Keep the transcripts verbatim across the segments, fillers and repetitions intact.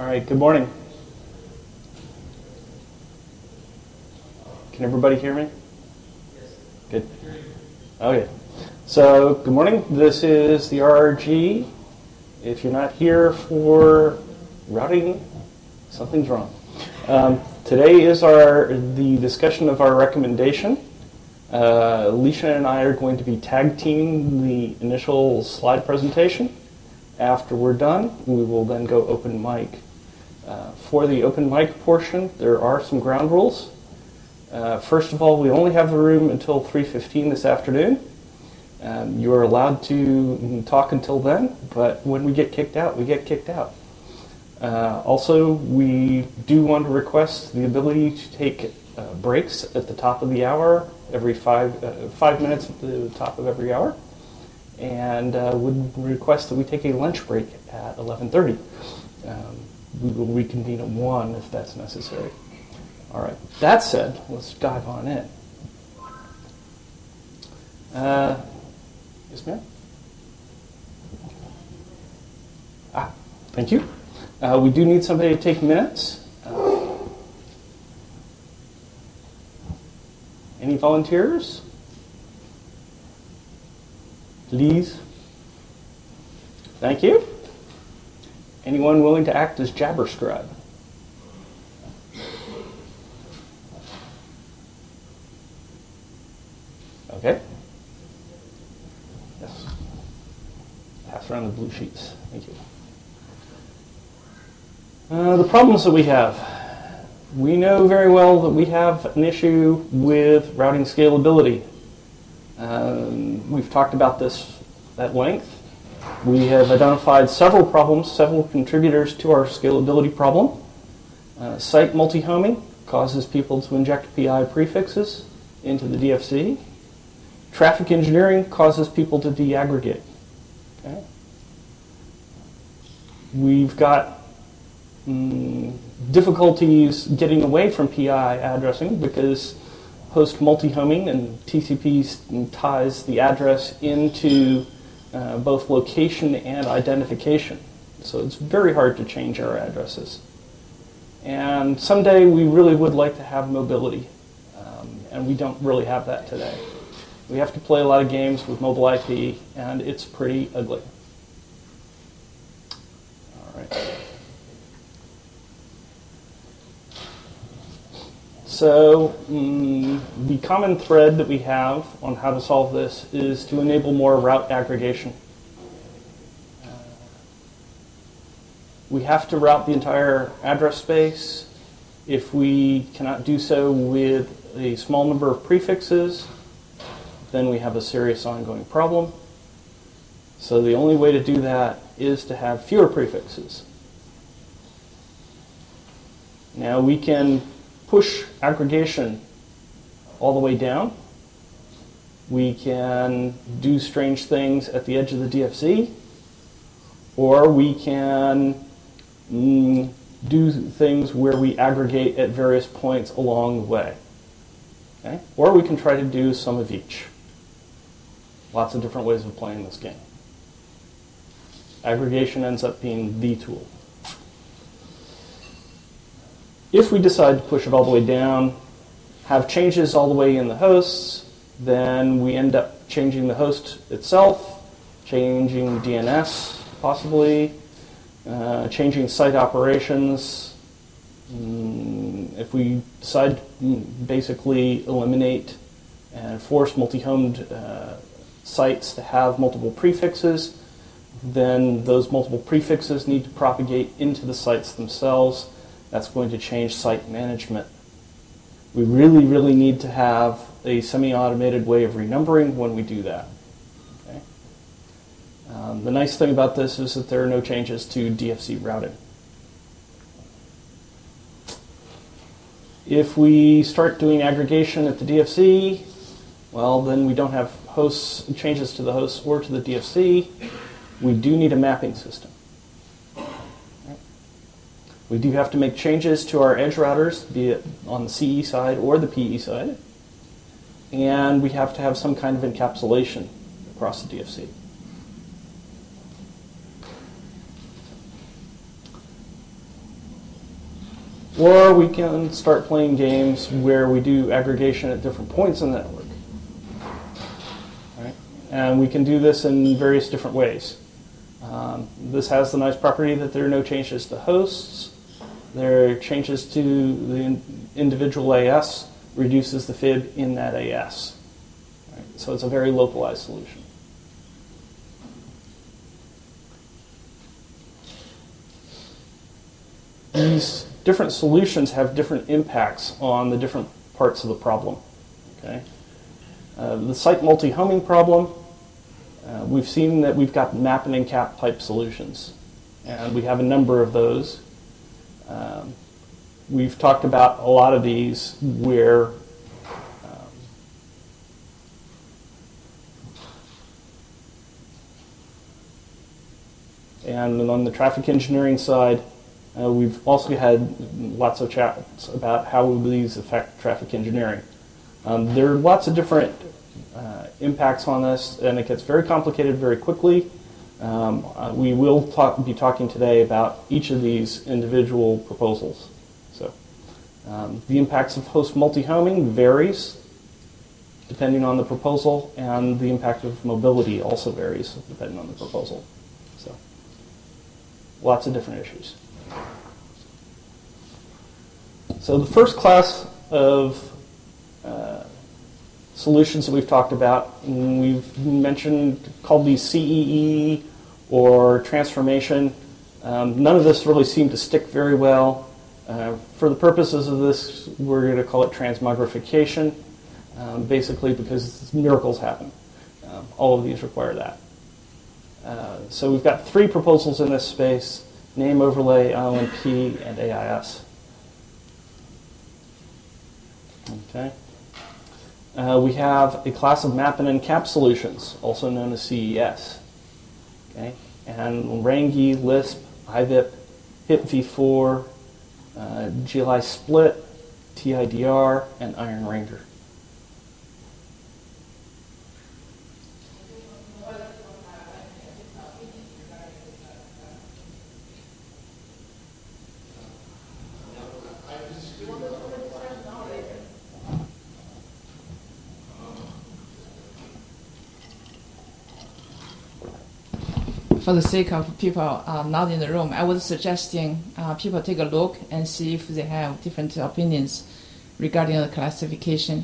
right, good morning. Can everybody hear me? Yes. Good. Okay. So, good morning. This is the R R G. If you're not here for routing, something's wrong. Um, today is our the discussion of our recommendation. Uh, Alicia and I are going to be tag teaming the initial slide presentation. After we're done, we will then go open mic. Uh, for the open mic portion, there are some ground rules. Uh, first of all, we only have the room until three fifteen this afternoon. Um, you are allowed to talk until then, but when we get kicked out, we get kicked out. Uh, also, we do want to request the ability to take uh, breaks at the top of the hour, every five uh, five minutes at the top of every hour, and uh, would request that we take a lunch break at eleven thirty. Um, we will reconvene at one if that's necessary. All right. That said, let's dive on in. Uh, yes, ma'am? Ah, thank you. Uh, we do need somebody to take minutes. Uh, any volunteers? Please. Thank you. Anyone willing to act as jabber scribe? Okay. Yes. Pass around the blue sheets. Thank you. Uh, the problems that we have. We know very well that we have an issue with routing scalability. Um, we've talked about this at length. We have identified several problems, several contributors to our scalability problem. Uh, site multi-homing causes people to inject P I prefixes into the D F C. Traffic engineering causes people to deaggregate. Okay? We've got mm, difficulties getting away from P I addressing because host multi-homing and T C P ties the address into uh, both location and identification. So it's very hard to change our addresses. And someday we really would like to have mobility, um, and we don't really have that today. We have to play a lot of games with mobile I P, and it's pretty ugly. All right. So mm, the common thread that we have on how to solve this is to enable more route aggregation. Uh, we have to route the entire address space. If we cannot do so with a small number of prefixes, then we have a serious ongoing problem. So the only way to do that is to have fewer prefixes. Now we can push aggregation all the way down. We can do strange things at the edge of the D F C, or we can mm, do things where we aggregate at various points along the way. Okay? Or we can try to do some of each. Lots of different ways of playing this game. Aggregation ends up being the tool. If we decide to push it all the way down, have changes all the way in the hosts, then we end up changing the host itself, changing D N S possibly, uh, changing site operations. Mm, if we decide to basically eliminate and force multi-homed uh, sites to have multiple prefixes, then those multiple prefixes need to propagate into the sites themselves. That's going to change site management. We really, really need to have a semi-automated way of renumbering when we do that. Okay? Um, the nice thing about this is that there are no changes to D F C routing. If we start doing aggregation at the D F C, well, then we don't have hosts changes to the hosts or to the D F C. We do need a mapping system. We do have to make changes to our edge routers, be it on the C E side or the P E side. And we have to have some kind of encapsulation across the D F C. Or we can start playing games where we do aggregation at different points in the network. Right? And we can do this in various different ways. Um, this has the nice property that there are no changes to hosts. There are changes to the in individual A S, reduces the fib in that A S. Right? So it's a very localized solution. These different solutions have different impacts on the different parts of the problem. Okay? Uh, the site multi-homing problem, uh, we've seen that we've got map and encap type solutions. And we have a number of those. Um, we've talked about a lot of these where um, and on the traffic engineering side, uh, we've also had lots of chats about how these affect traffic engineering. Um, there are lots of different uh, impacts on this, and it gets very complicated very quickly. Um, uh, we will talk, be talking today about each of these individual proposals. So, um, the impacts of host multi-homing varies depending on the proposal, and the impact of mobility also varies depending on the proposal. So, lots of different issues. So the first class of uh, solutions that we've talked about, and we've mentioned, called these C E E or transformation. Um, none of this really seemed to stick very well. Uh, for the purposes of this, we're going to call it transmogrification, um, basically because miracles happen. Um, all of these require that. Uh, so we've got three proposals in this space: name overlay, I O N P, and A I S. Okay. Uh, we have a class of map and encap solutions, also known as C E S. Okay. And Rangi, Lisp, I V I P, H I P v four, uh, G L I Split, T I D R, and Iron Ranger. For the sake of people uh, not in the room, I was suggesting uh, people take a look and see if they have different opinions regarding the classification.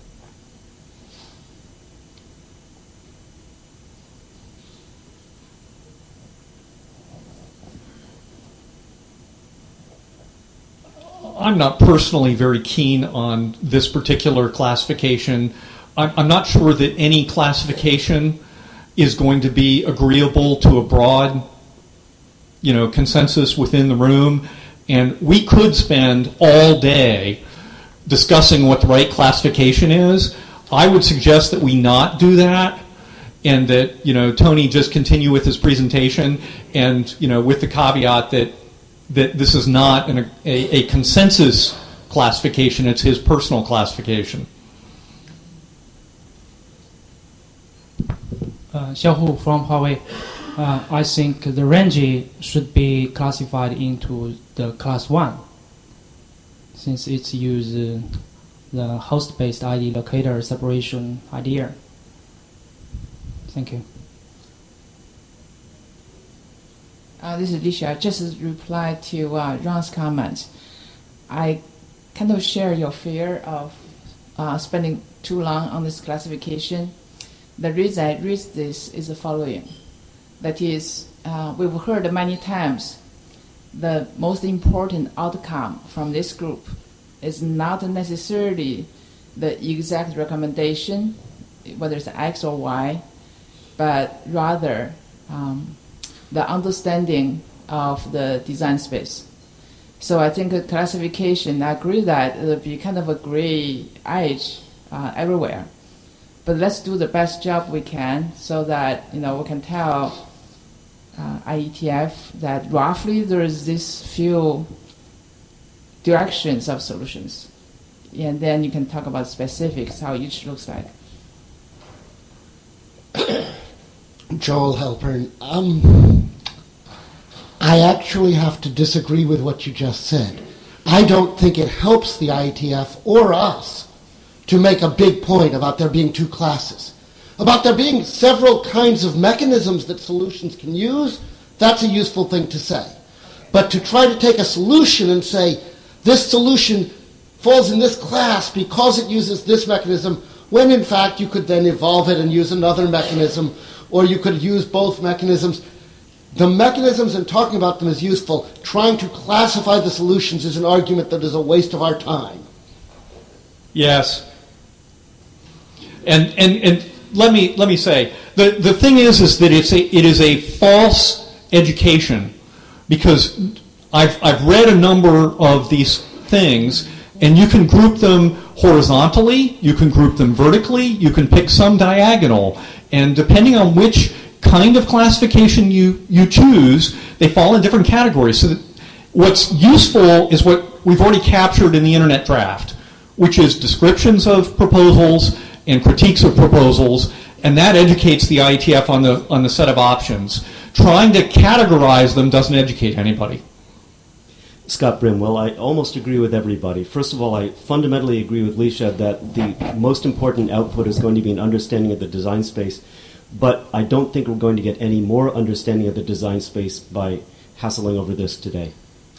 I'm not personally very keen on this particular classification. I'm, I'm not sure that any classification is going to be agreeable to a broad, you know, consensus within the room. And we could spend all day discussing what the right classification is. I would suggest that we not do that, and that, you know, Tony just continue with his presentation, and, you know, with the caveat that that this is not an, a, a consensus classification, it's his personal classification. Uh, Xiaohu from Huawei. Uh, I think the Rangi should be classified into the class one, since it's use uh, the host-based I D locator separation idea. Thank you. Uh, this is Lisha. Just as reply to uh, Ron's comment, I kind of share your fear of uh, spending too long on this classification. The reason I raise this is the following. That is, uh, we've heard many times the most important outcome from this group is not necessarily the exact recommendation, whether it's X or Y, but rather um, the understanding of the design space. So I think a classification, I agree that it'll be kind of a gray edge uh, everywhere. But let's do the best job we can so that, you know, we can tell uh, I E T F that roughly there is this few directions of solutions. And then you can talk about specifics, how each looks like. Joel Halpern. Um, I actually have to disagree with what you just said, I don't think it helps the I E T F or us to make a big point about there being two classes. About there being several kinds of mechanisms that solutions can use, that's a useful thing to say. But to try to take a solution and say, this solution falls in this class because it uses this mechanism, when in fact you could then evolve it and use another mechanism, or you could use both mechanisms. The mechanisms and talking about them is useful. Trying to classify the solutions is an argument that is a waste of our time. Yes. And and and let me let me say, the, the thing is is that it's a it is a false education, because I've I've read a number of these things, and you can group them horizontally, you can group them vertically, you can pick some diagonal, and depending on which kind of classification you, you choose, they fall in different categories. So that what's useful is what we've already captured in the Internet Draft, which is descriptions of proposals and critiques of proposals, and that educates the I E T F on the on the set of options. Trying to categorize them doesn't educate anybody. Scott Brimwell, I almost agree with everybody. First of all, I fundamentally agree with Lisha that the most important output is going to be an understanding of the design space, but I don't think we're going to get any more understanding of the design space by hassling over this today.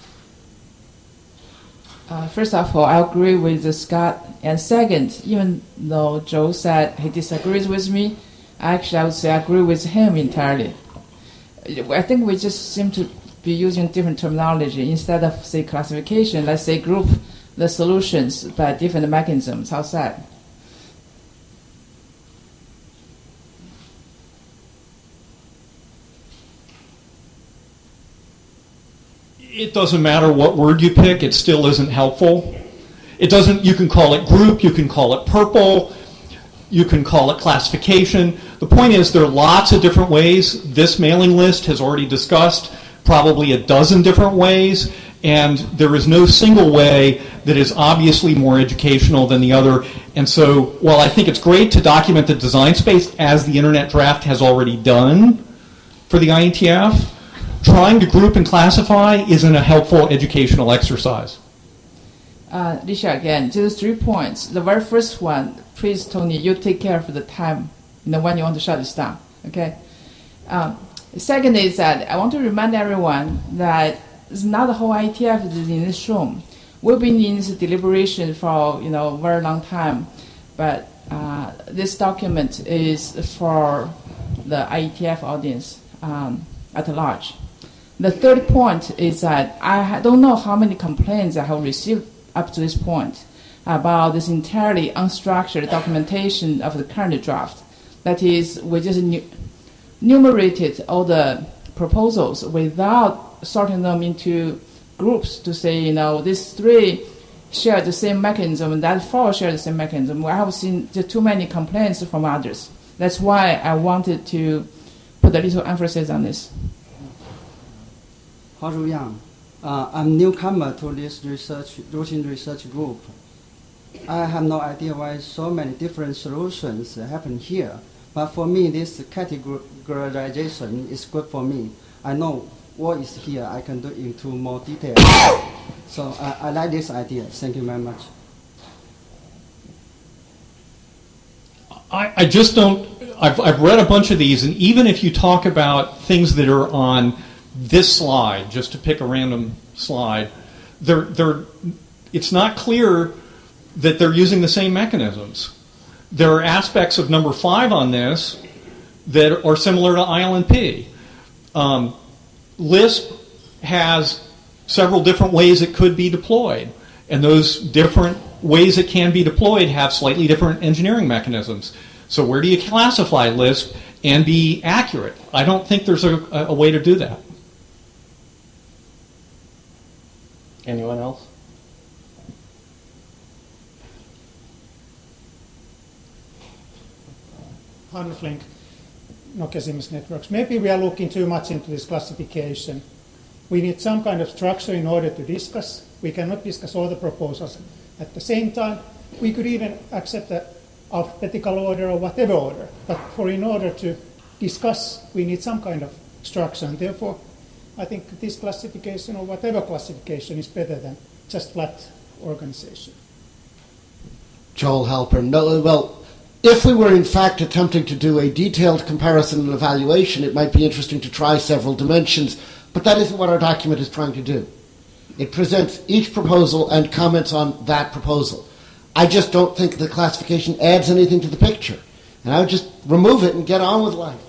Uh, first of all, I agree with uh, Scott. And second, even though Joe said he disagrees with me, actually I would say I agree with him entirely. I think we just seem to be using different terminology. Instead of, say, classification, let's say group the solutions by different mechanisms. How's that? It doesn't matter what word you pick, it still isn't helpful. It doesn't, you can call it group, you can call it purple, you can call it classification. The point is there are lots of different ways. This mailing list has already discussed probably a dozen different ways, and there is no single way that is obviously more educational than the other. And so while I think it's great to document the design space as the Internet Draft has already done for the I E T F, trying to group and classify isn't a helpful educational exercise. Uh, Lisha, again, just three points. The very first one, please, Tony, you take care of the time, you know, when you want to shut this down, okay? Um, the second is that I want to remind everyone that it's not the whole I E T F that is in this room. We've been in this deliberation for, you know, a very long time, but uh, this document is for the I E T F audience um, at large. The third point is that I don't know how many complaints I have received up to this point about this entirely unstructured documentation of the current draft. That is, we just enumerated all the proposals without sorting them into groups to say, you know, these three share the same mechanism and that four share the same mechanism. I have seen just too many complaints from others. That's why I wanted to put a little emphasis on this. Hao Zhuyang. Uh, I'm newcomer to this research, routine research group. I have no idea why so many different solutions happen here. But for me, this categorization is good for me. I know what is here. I can do into more detail. So uh, I like this idea. Thank you very much. I, I just don't, I've, I've read a bunch of these, and even if you talk about things that are on this slide, just to pick a random slide, they're, they're, it's not clear that they're using the same mechanisms. There are aspects of number five on this that are similar to I L N P. Um, Lisp has several different ways it could be deployed, and those different ways it can be deployed have slightly different engineering mechanisms. So where do you classify Lisp and be accurate? I don't think there's a, a way to do that. Anyone else? Hannu Flink, Nokia Siemens Networks. Maybe we are looking too much into this classification. We need some kind of structure in order to discuss. We cannot discuss all the proposals at the same time. We could even accept the alphabetical order or whatever order. But for in order to discuss, we need some kind of structure. And therefore, I think this classification or whatever classification is better than just flat organization. Joel Halpern. No, well, if we were in fact attempting to do a detailed comparison and evaluation, it might be interesting to try several dimensions, but that isn't what our document is trying to do. It presents each proposal and comments on that proposal. I just don't think the classification adds anything to the picture, and I would just remove it and get on with life.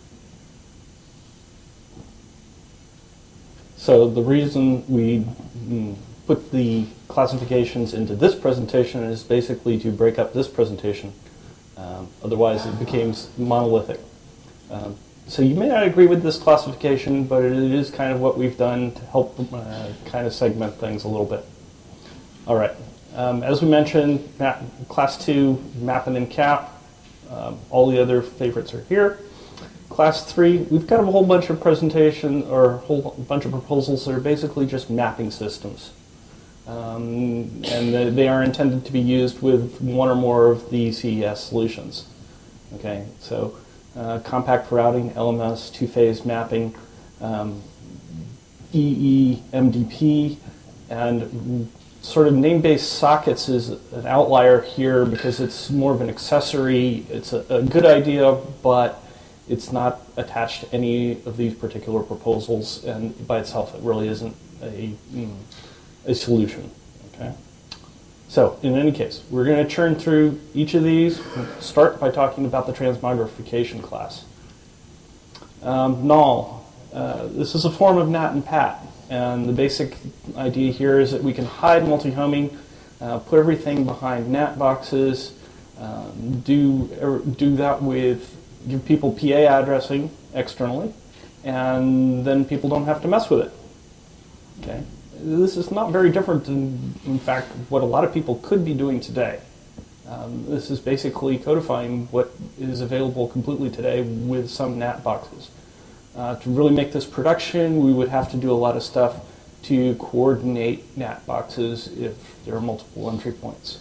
So the reason we mm, put the classifications into this presentation is basically to break up this presentation. Um, otherwise, it becomes monolithic. Um, so you may not agree with this classification, but it is kind of what we've done to help uh, kind of segment things a little bit. All right. Um, as we mentioned, map, Class two, mapping and cap. Um, all the other favorites are here. Class three, we've got a whole bunch of presentation or a whole bunch of proposals that are basically just mapping systems. Um, and they, they are intended to be used with one or more of the C E S solutions. Okay, so uh, compact routing, L M S, two-phase mapping, um, E E M D P, and sort of name-based sockets is an outlier here because it's more of an accessory. It's a, a good idea, but it's not attached to any of these particular proposals, and by itself it really isn't a, mm, a solution. Okay. So in any case, we're going to churn through each of these. We'll start by talking about the transmogrification class. Um, null. Uh, this is a form of N A T and P A T, and the basic idea here is that we can hide multi-homing, uh, put everything behind N A T boxes, um, do er, do that with give people P A addressing externally, and then people don't have to mess with it. Okay, this is not very different than, in fact, what a lot of people could be doing today. Um, this is basically codifying what is available completely today with some N A T boxes. Uh, to really make this production, we would have to do a lot of stuff to coordinate N A T boxes if there are multiple entry points.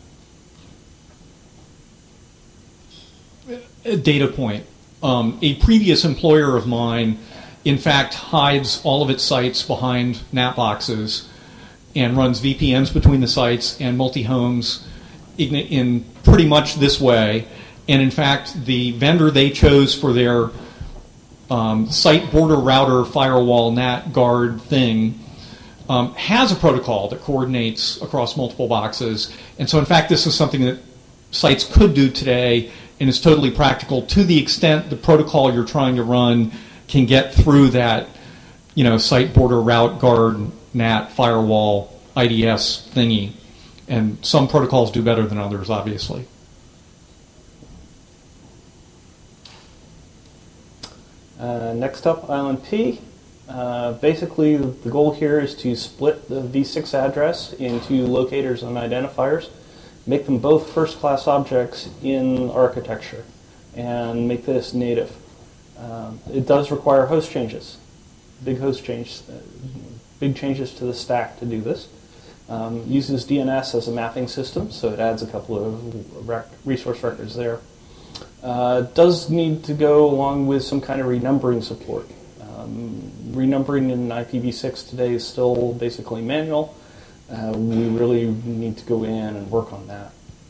A data point. Um, a previous employer of mine, in fact, hides all of its sites behind N A T boxes and runs V P Ns between the sites and multi-homes in, in pretty much this way. And in fact, the vendor they chose for their um, site border router firewall N A T guard thing um, has a protocol that coordinates across multiple boxes. And so, in fact, this is something that sites could do today, and it's totally practical to the extent the protocol you're trying to run can get through that, you know, site border route guard N A T firewall I D S thingy. And some protocols do better than others, obviously. Uh, next up, Island P. Uh, basically, the goal here is to split the V six address into locators and identifiers, make them both first-class objects in architecture, and make this native. Um, it does require host changes, big host changes, uh, big changes to the stack to do this. Um, uses D N S as a mapping system, so it adds a couple of rec- resource records there. Uh, does need to go along with some kind of renumbering support. Um, renumbering in I P v six today is still basically manual. Uh, we really need to go in and work on that.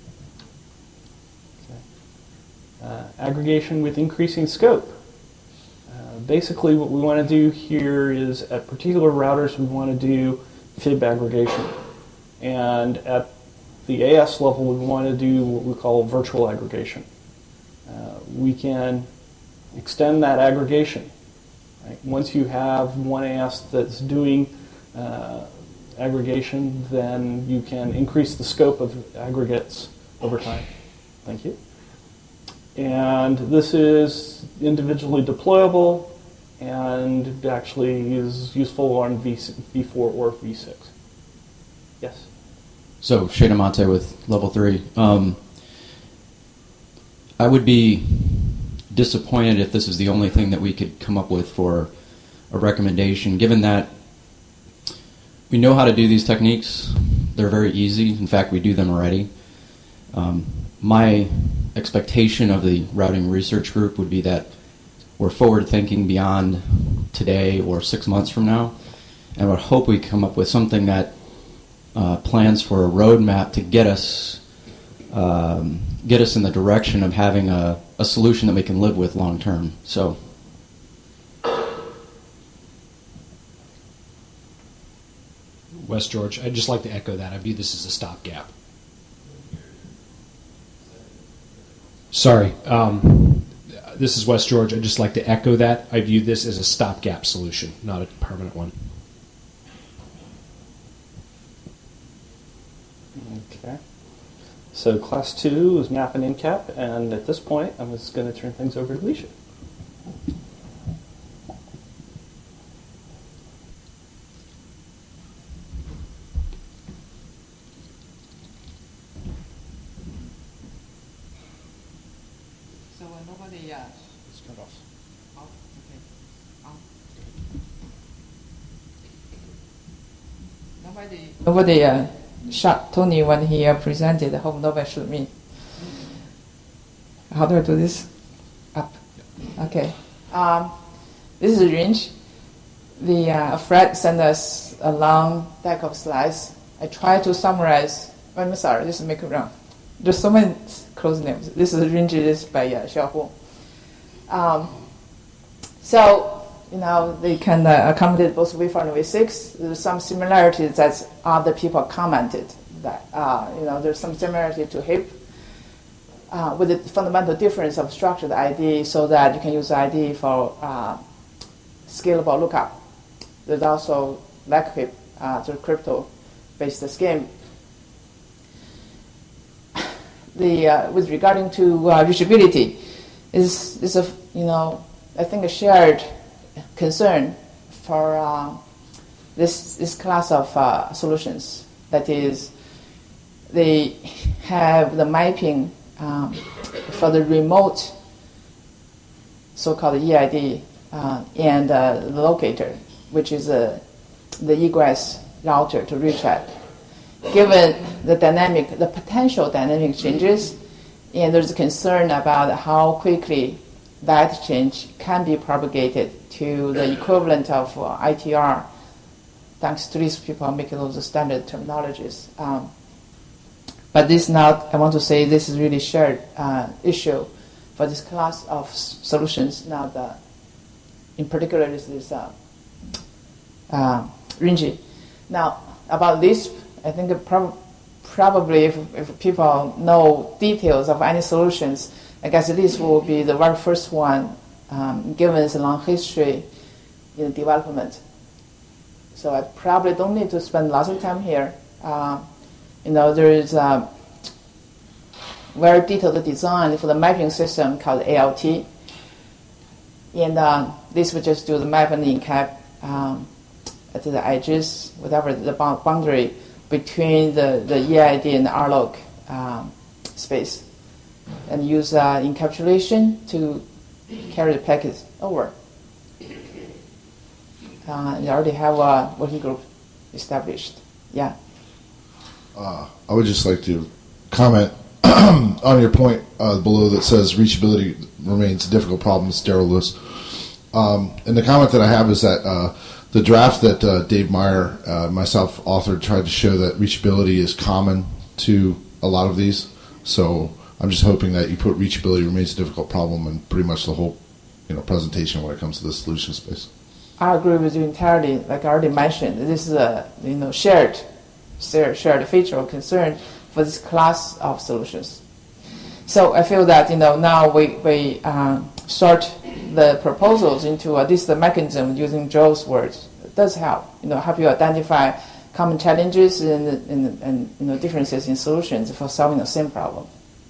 Okay. Uh, aggregation with increasing scope. Uh, basically what we want to do here is at particular routers we want to do fib aggregation. And at the A S level we want to do what we call virtual aggregation. Uh, we can extend that aggregation. Right? Once you have one A S that's doing uh, aggregation, then you can increase the scope of aggregates over time. Thank you. And this is individually deployable and actually is useful on v four or v six. Yes? So, Shane Amante with Level three. Um, I would be disappointed if this is the only thing that we could come up with for a recommendation, given that we know how to do these techniques. They're very easy. In fact, we do them already. Um, my expectation of the routing research group would be that we're forward-thinking beyond today or six months from now, and I would hope we come up with something that uh, plans for a roadmap to get us um, get us in the direction of having a, a solution that we can live with long term. So. West George, I'd just like to echo that. I view this as a stopgap. Sorry, um, this is West George. I'd just like to echo that. I view this as a stopgap solution, not a permanent one. Okay. So class two is map and NCAP, and at this point, I'm just going to turn things over to Alicia. So uh, nobody. Uh, It's cut off. oh, okay. Oh. Nobody. Nobody uh, shot Tony when he uh, presented. I hope nobody shoot me. How do I do this? Up. Okay. Um, this is range. The uh, Fred sent us a long deck of slides. I try to summarize. I'm sorry, this is make it wrong. There's so many close names. This is range. This is by uh, Xiaohu. Um, so, you know, they can uh, accommodate both V four and V six. There's some similarities that other people commented that, uh, you know, there's some similarity to H I P uh, with the fundamental difference of structured I D so that you can use I D for uh, scalable lookup. There's also like H I P, uh, the crypto-based scheme. The, uh, with regarding to uh, reachability, is is a you know I think a shared concern for uh, this this class of uh, solutions. That is, they have the mapping um, for the remote so-called E I D uh, and uh, the locator, which is uh, the egress router to reach at. Given the dynamic, the potential dynamic changes, and there's a concern about how quickly that change can be propagated to the equivalent of uh, I T R, thanks to these people making those standard terminologies. Um, but this not, I want to say this is really shared uh, issue for this class of s- solutions. Now, the, in particular, is this uh, uh, Rinji. Now, about Lisp, I think it prob- probably if, if people know details of any solutions, I guess Lisp will be the very first one, um, given its long history in development. So I probably don't need to spend lots of time here. Uh, you know, there is a very detailed design for the mapping system called A L T. And uh, this would just do the map and encap um, to the edges, whatever the boundary between the, the E I D and the R log um, space, and use uh, encapsulation to carry the packet over. Uh, you already have a working group established. Yeah. Uh, I would just like to comment on your point uh, below that says reachability remains a difficult problem. It's Daryl Lewis. Um, and the comment that I have is that uh, the draft that uh, Dave Meyer, uh, myself, authored tried to show that reachability is common to a lot of these. So I'm just hoping that you put reachability remains a difficult problem in pretty much the whole, you know, presentation when it comes to the solution space. I agree with you entirely. Like I already mentioned, this is a you know shared, shared, shared feature or concern for this class of solutions. So I feel that you know now we we uh, sort the proposals into at least the mechanism using Joe's words. It does help. You know, help you identify common challenges and, and, and you know differences in solutions for solving the same problem.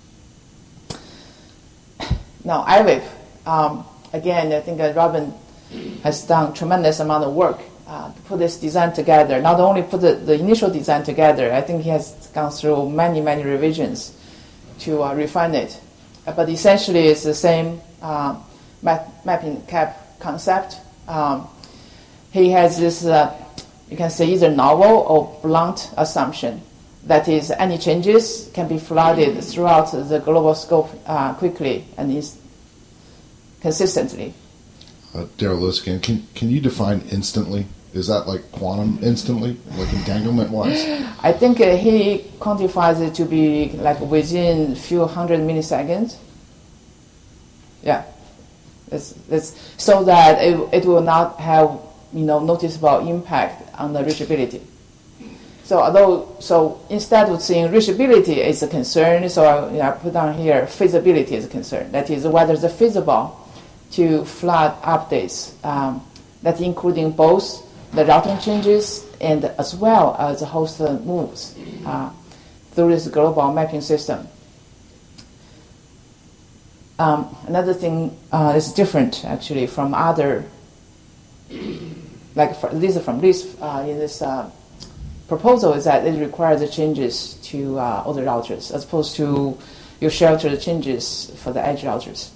Now I W I P, um, again, I think that Robin has done tremendous amount of work uh, to put this design together. Not only put the, the initial design together, I think he has gone through many, many revisions to uh, refine it. Uh, but essentially, it's the same uh, map, mapping cap concept. Um, he has this, uh, you can say, either novel or blunt assumption. That is, any changes can be flooded throughout the global scope uh, quickly and is consistently. Uh, Daryl Lewis again. Can, can you define instantly? Is that like quantum instantly, like entanglement-wise? I think uh, he quantifies it to be like within a few hundred milliseconds. Yeah, it's, it's so that it, it will not have you know noticeable impact on the reachability. So although so instead of saying reachability is a concern, so I, you know, I put down here feasibility is a concern. That is whether it's feasible to flood updates. Um, that including both the routing changes and as well as the host moves uh, through this global mapping system. Um, another thing uh, is different actually from other, like for, these are from Lisp uh, in this uh, proposal is that it requires the changes to uh, other routers as opposed to you shelter the changes for the edge routers.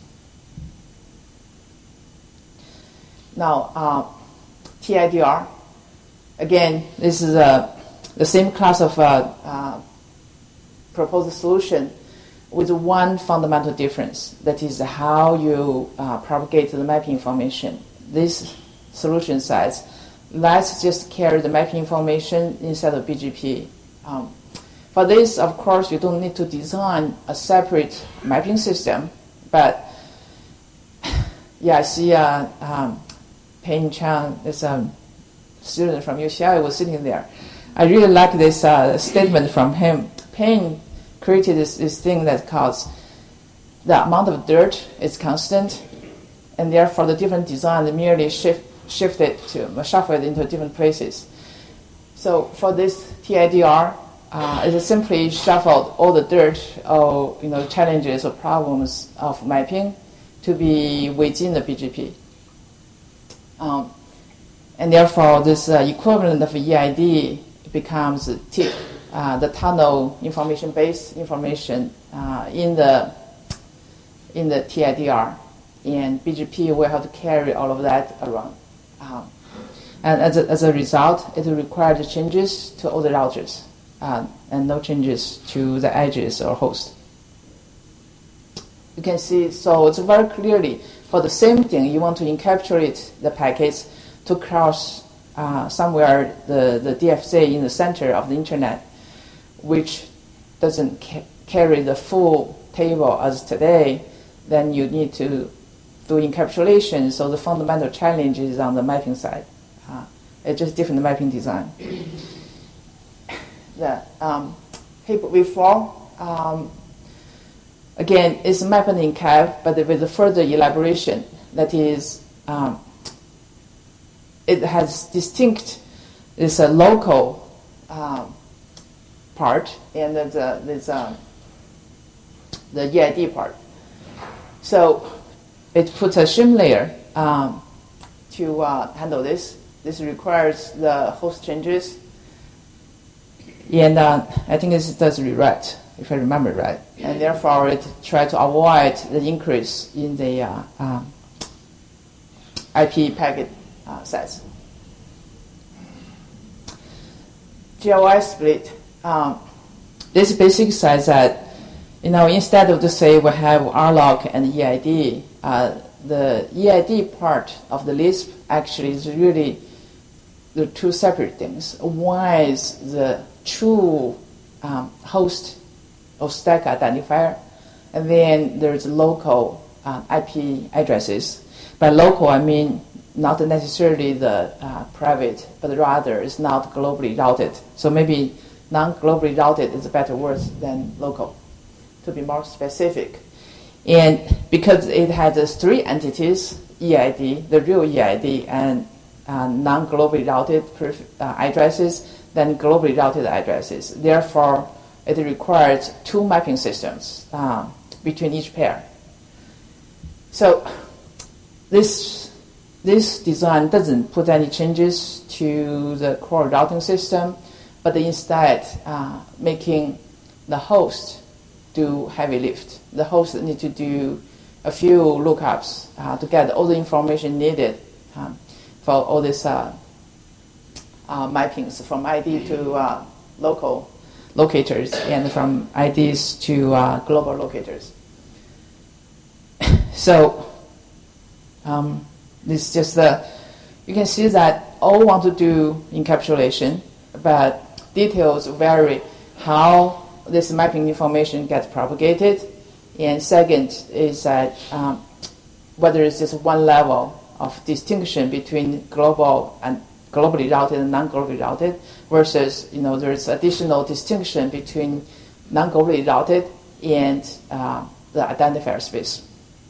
Now, uh, T I D R, again, this is uh, the same class of uh, uh, proposed solution with one fundamental difference. That is how you uh, propagate the mapping information. This solution says, let's just carry the mapping information instead of B G P. Um, for this, of course, you don't need to design a separate mapping system, but yeah, I see uh, um, Payne Chang is a student from U C L A was sitting there. I really like this uh, statement from him. Payne created this, this thing that calls the amount of dirt is constant, and therefore the different design merely shift shifted to shuffled into different places. So for this T I D R, uh, it is simply shuffled all the dirt or you know challenges or problems of mapping to be within the B G P. Um, and therefore, this uh, equivalent of E I D becomes T I P, uh, the tunnel information-based information uh, in the in the T I D R, and B G P will have to carry all of that around. Um, and as a, as a result, it will require the changes to all the routers uh, and no changes to the edges or host. You can see, so it's very clearly for the same thing, you want to encapsulate the packets to cross uh, somewhere the, the D F C in the center of the internet, which doesn't ca- carry the full table as today. Then you need to do encapsulation. So the fundamental challenge is on the mapping side. Uh, it's just different mapping design. the um, heap v four. Um, Again, it's mapped in C A V, but with a further elaboration. That is, um, it has distinct, it's a local um, part, and there's, a, there's a, the E I D part. So it puts a shim layer um, to uh, handle this. This requires the host changes, and uh, I think this does rewrite, if I remember right. And therefore, it tries to avoid the increase in the uh, um, I P packet uh, size. G L I split. Um, this basically says that, you know, instead of to say we have R lock and E I D, uh, the E I D part of the Lisp actually is really the two separate things. One is the true um, host or stack identifier, and then there's local uh, I P addresses. By local, I mean not necessarily the uh, private, but rather it's not globally routed. So maybe non-globally routed is a better word than local, to be more specific. And because it has these three entities, E I D, the real E I D, and uh, non-globally routed perf- uh, addresses, then globally routed addresses. Therefore, it requires two mapping systems uh, between each pair. So this, this design doesn't put any changes to the core routing system, but instead uh, making the host do heavy lift. The host need to do a few lookups uh, to get all the information needed um, for all these uh, uh, mappings from I D to uh, local locators and from I Ds to uh, global locators. So um, this is just the you can see that all want to do encapsulation, but details vary how this mapping information gets propagated. And second is that um, whether it's just one level of distinction between global and globally routed and non-globally routed, versus you know there's additional distinction between non-globally routed and uh, the identifier space.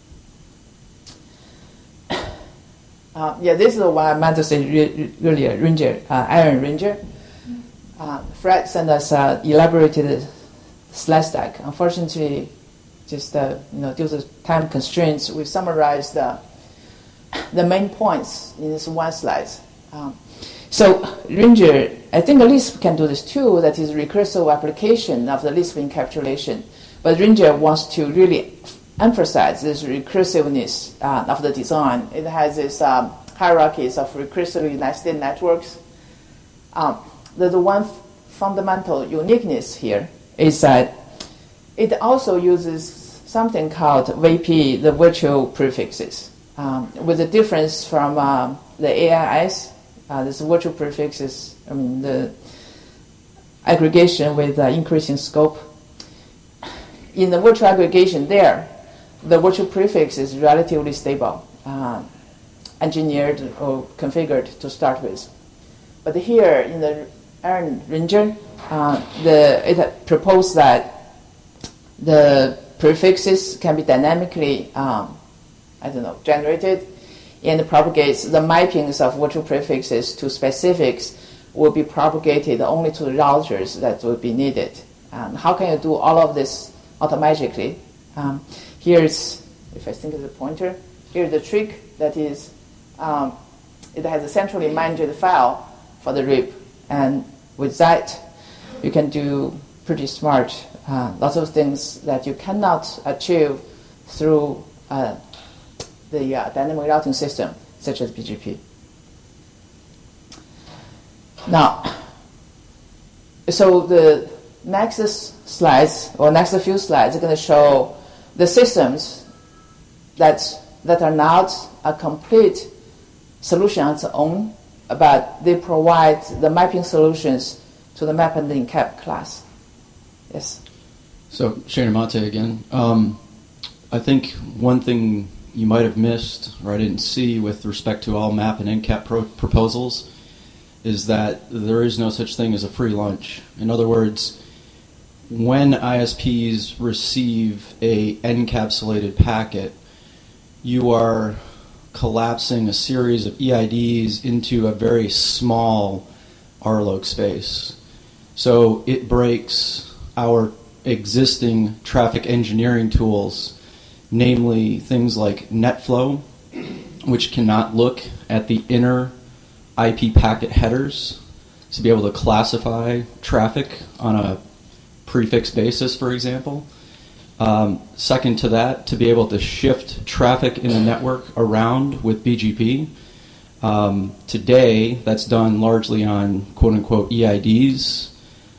Uh, yeah, this is what I meant to say re- earlier, Ranger, uh, Iron Ranger. Uh, Fred sent us uh, elaborated slide deck. Unfortunately, just uh, you know, due to time constraints, we summarized uh, the main points in this one slide. Um, so Ranger, I think Lisp can do this too. That is recursive application of the Lisp encapsulation. But Ranger wants to really emphasize this recursiveness uh, of the design. It has this um, hierarchies of recursively nested networks. Um, the, the one f- fundamental uniqueness here is that it also uses something called V P, the virtual prefixes, um, with the difference from um, the A I S. Uh, this virtual prefixes, I mean, the aggregation with uh, increasing scope. In the virtual aggregation there, the virtual prefix is relatively stable, uh, engineered or configured to start with. But here in the Iron Ranger, uh, the, it proposed that the prefixes can be dynamically, um, I don't know, generated, and propagates the mappings of virtual prefixes to specifics will be propagated only to the routers that will be needed. Um, how can you do all of this automatically? Um, here's, if I think of the pointer, here's the trick that is, um, it has a centrally managed file for the R I P, and with that, you can do pretty smart, uh, lots of things that you cannot achieve through uh, the uh, dynamic routing system, such as B G P. Now, so the next slides, or next few slides, are going to show the systems that, that are not a complete solution on its own, but they provide the mapping solutions to the map and the encap class. Yes? So, Shane Amate again. Um, I think one thing you might have missed, or I didn't see with respect to all map and encap pro- proposals, is that there is no such thing as a free lunch. In other words, when I S Ps receive a encapsulated packet, you are collapsing a series of E I Ds into a very small R L O C space. So it breaks our existing traffic engineering tools, namely things like NetFlow, which cannot look at the inner I P packet headers to be able to classify traffic on a prefix basis, for example. Um, second to that, to be able to shift traffic in the network around with B G P. Um, today, that's done largely on quote-unquote E I Ds,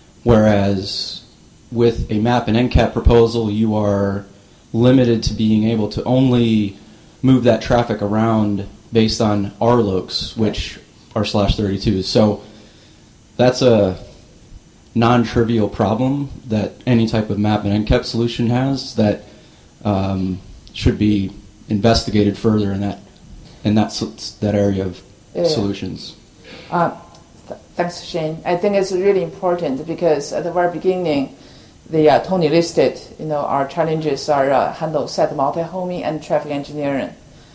whereas with a map and encap proposal, you are limited to being able to only move that traffic around based on R L O Cs, which are slash thirty-twos. So that's a non-trivial problem that any type of map and encap solution has that um, should be investigated further in that in that that area of yeah. solutions. Uh, th- thanks, Shane. I think it's really important because at the very beginning, the uh, Tony listed, you know, our challenges are uh, handle set multi-homing and traffic engineering.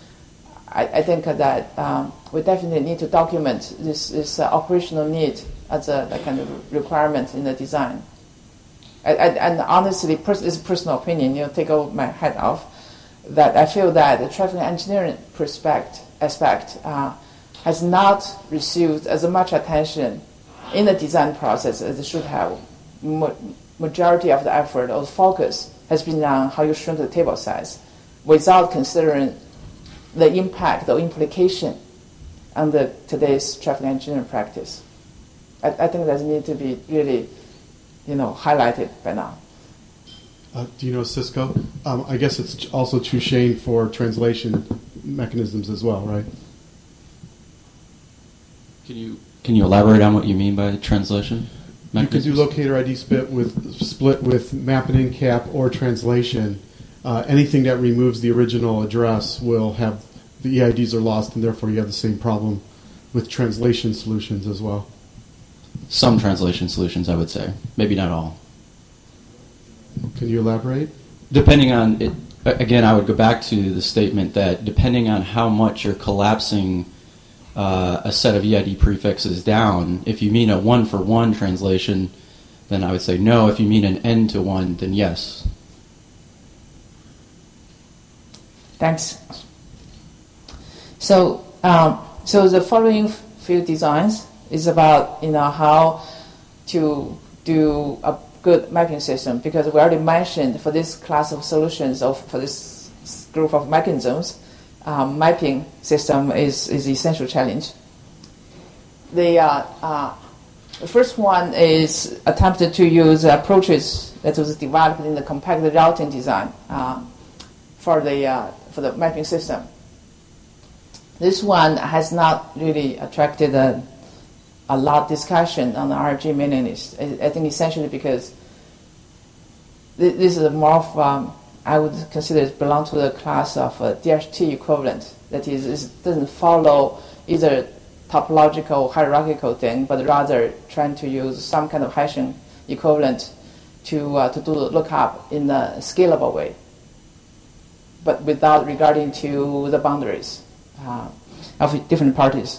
I, I think that um, we definitely need to document this, this uh, operational need as a, a kind of requirement in the design. I, I, and honestly, pers- it's personal opinion, you know, take over my head off, that I feel that the traffic engineering prospect, aspect uh, has not received as much attention in the design process as it should have. Mo- majority of the effort or the focus has been on how you shrink the table size without considering the impact or implication on the today's traffic engineering practice. I, I think that needs to be really, you know, highlighted by now. Uh, do you know Cisco? Um, I guess it's also true, Shane, for translation mechanisms as well, right? Can you can you elaborate on what you mean by translation? You could do locator I D split with split with map and in cap or translation. Uh, anything that removes the original address will have the E I Ds are lost, and therefore you have the same problem with translation solutions as well. Some translation solutions, I would say, maybe not all. Can you elaborate? Depending on it, again, I would go back to the statement that depending on how much you're collapsing uh, a set of E I D prefixes down, if you mean a one-for-one translation, then I would say no. If you mean an n-to-one, then yes. Thanks. So, um, so the following few designs is about you know how to do a good mapping system, because we already mentioned for this class of solutions of for this group of mechanisms, um, mapping system is is the essential challenge. The uh, uh, the first one is attempted to use approaches that was developed in the compact routing design uh, for the uh, for the mapping system. This one has not really attracted a, a lot of discussion on the R G mailing list. I, I think essentially because th- this is more of, um, I would consider it belong to the class of uh, D H T equivalent. That is, it doesn't follow either topological hierarchical thing, but rather trying to use some kind of hashing equivalent to uh, to do the lookup in a scalable way, but without regarding to the boundaries uh, of different parties.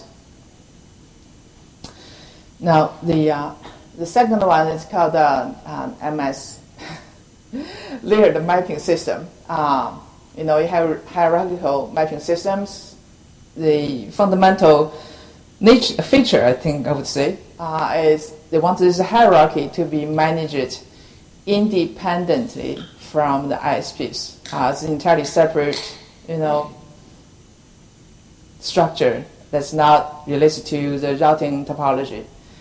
Now, the uh, the second one is called uh, uh, M S layered mapping system. Uh, you know, you have hierarchical mapping systems. The fundamental nature, feature, I think I would say, uh, is they want this hierarchy to be managed independently from the I S Ps. Uh, it's an entirely separate, you know, structure that's not related to the routing topology.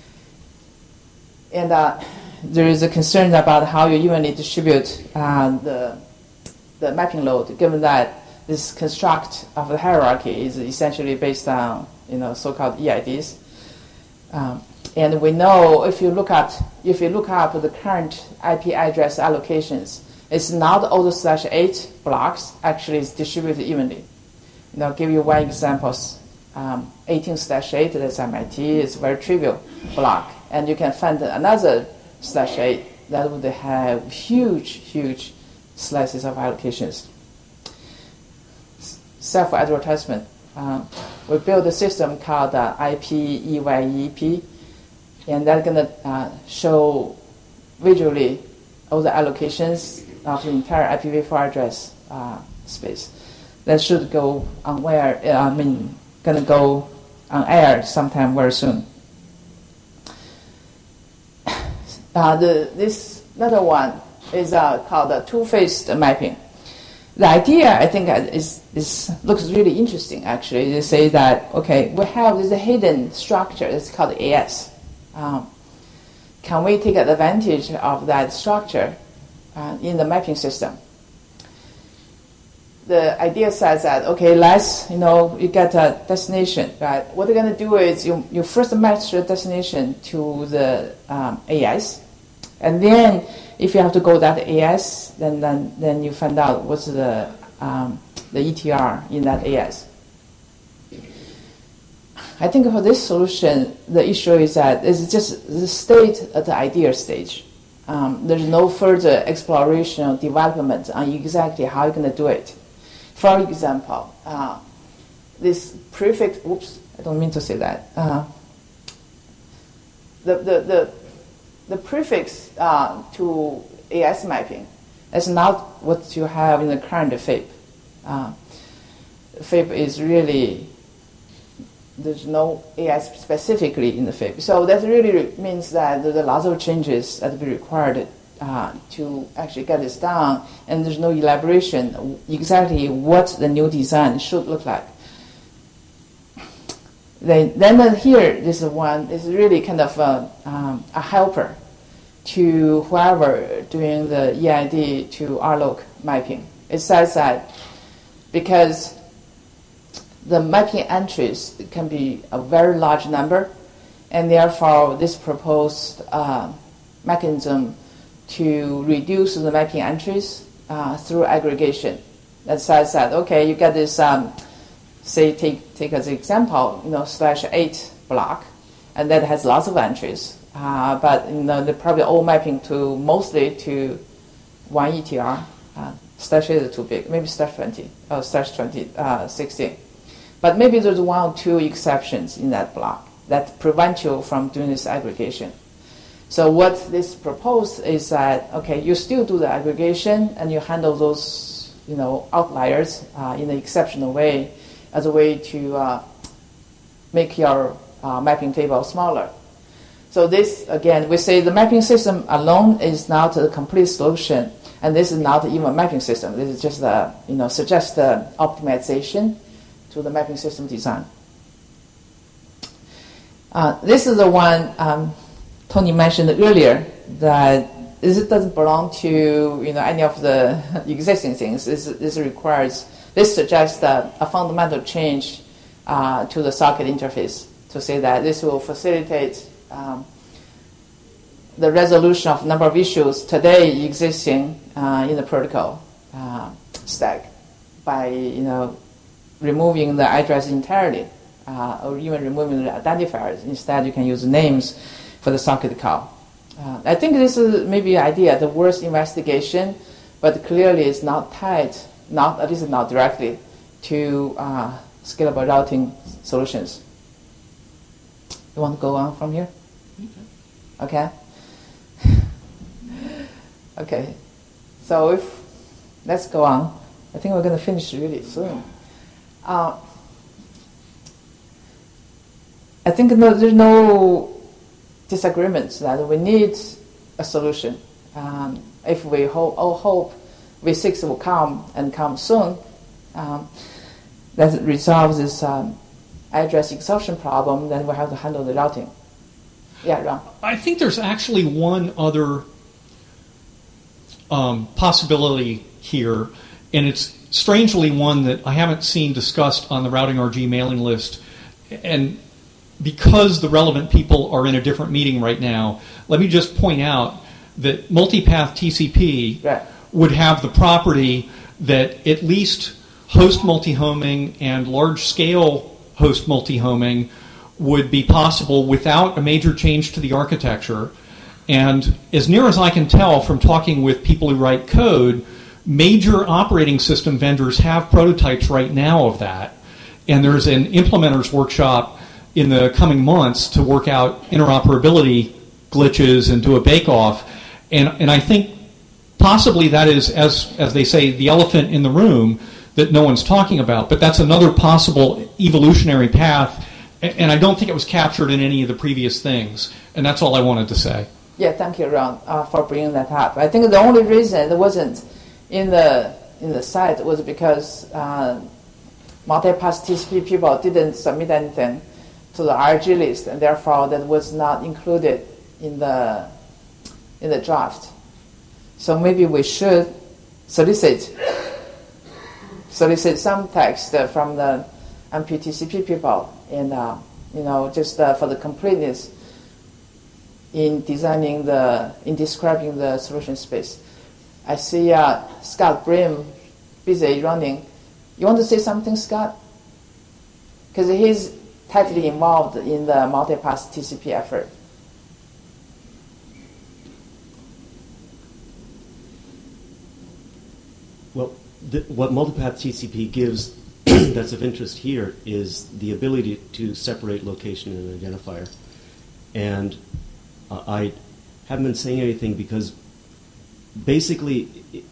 And uh, there is a concern about how you evenly distribute uh, the the mapping load, given that this construct of the hierarchy is essentially based on you know so-called E I Ds. Um, and we know if you look at if you look up the current I P address allocations, it's not all the slash eight blocks actually is distributed evenly. And I'll give you one example. Um, eighteen slash eight, that's M I T, is a very trivial block. And you can find another slash eight that would have huge, huge slices of allocations. Self-advertisement. Um, we built a system called uh, I P E Y E P, and that's going to uh, show visually all the allocations of the entire I P v four address uh, space. That should go on where, uh, I mean, going to go on air sometime very soon. Uh, the, this another one is uh, called uh, two-phased mapping. The idea, I think, is, is looks really interesting, actually. They say that, okay, we have this hidden structure that's called A S. Um, can we take advantage of that structure uh, in the mapping system? The idea says that, okay, let's, you know, you get a destination, right? What you're going to do is you, you first match the destination to the um, A S. And then if you have to go that A S, then then, then you find out what's the um, the E T R in that A S. I think for this solution, the issue is that it's just the state at the idea stage. Um, there's no further exploration or development on exactly how you're going to do it. For example, uh, this prefix, oops, I don't mean to say that. Uh, the, the, the, the prefix uh, to A S mapping is not what you have in the current F I P. Uh, F I P is really, there's no A S specifically in the F I P. So that really means that there's a lot of changes that will be required Uh, to actually get this done, and there's no elaboration exactly what the new design should look like. Then, then uh, here, this one is really kind of a, um, a helper to whoever doing the E I D to R L O C mapping. It says that because the mapping entries can be a very large number, and therefore this proposed uh, mechanism to reduce the mapping entries uh, through aggregation. That says that, okay, you get this, um, say, take take as an example, you know, slash eight block, and that has lots of entries, uh, but you know, they're probably all mapping to mostly to one E T R. Uh, slash eight is too big, maybe slash twenty, or slash twenty, uh, sixteen. But maybe there's one or two exceptions in that block that prevent you from doing this aggregation. So what this proposed is that, okay, you still do the aggregation and you handle those, you know, outliers uh, in an exceptional way as a way to uh, make your uh, mapping table smaller. So this, again, we say the mapping system alone is not a complete solution, and this is not even a mapping system. This is just a, you know, suggest the optimization to the mapping system design. Uh, this is the one um, Tony mentioned earlier, that this doesn't belong to, you know, any of the existing things. This, this requires, this suggests a, a fundamental change uh, to the socket interface, to say that this will facilitate um, the resolution of number of issues today existing uh, in the protocol uh, stack by, you know, removing the address entirely, uh, or even removing the identifiers. Instead, you can use names for the socket call. Uh, I think this is maybe an idea, the worst investigation, but clearly it's not tied, not at least not directly, to uh, scalable routing solutions. You want to go on from here? Okay. Okay. So if let's go on. I think we're going to finish really soon. Uh, I think no, there's no disagreements that we need a solution. Um, if we ho- all hope V six will come and come soon, um, that resolves this um, address exhaustion problem, then we have to handle the routing. Yeah, Ron. I think there's actually one other um, possibility here, and it's strangely one that I haven't seen discussed on the Routing R G mailing list. And because the relevant people are in a different meeting right now, let me just point out that multipath T C P right. would have the property that at least host multi-homing and large-scale host multi-homing would be possible without a major change to the architecture. And as near as I can tell from talking with people who write code, major operating system vendors have prototypes right now of that. And there's an implementers workshop in the coming months to work out interoperability glitches and do a bake-off. And, and I think possibly that is, as, as they say, the elephant in the room that no one's talking about. But that's another possible evolutionary path. And I don't think it was captured in any of the previous things. And that's all I wanted to say. Yeah, thank you, Ron, uh, for bringing that up. I think the only reason it wasn't in the in the site was because uh, multipath T C P people didn't submit anything to the R G list, and therefore that was not included in the in the draft. So maybe we should solicit solicit some text uh, from the M P T C P people, and uh, you know, just uh, for the completeness in designing the in describing the solution space. I see uh, Scott Brim busy running. You want to say something, Scott? Because he's tightly involved in the multipath T C P effort. Well, the, what multipath T C P gives that's of interest here is the ability to separate location and identifier. And uh, I haven't been saying anything because basically,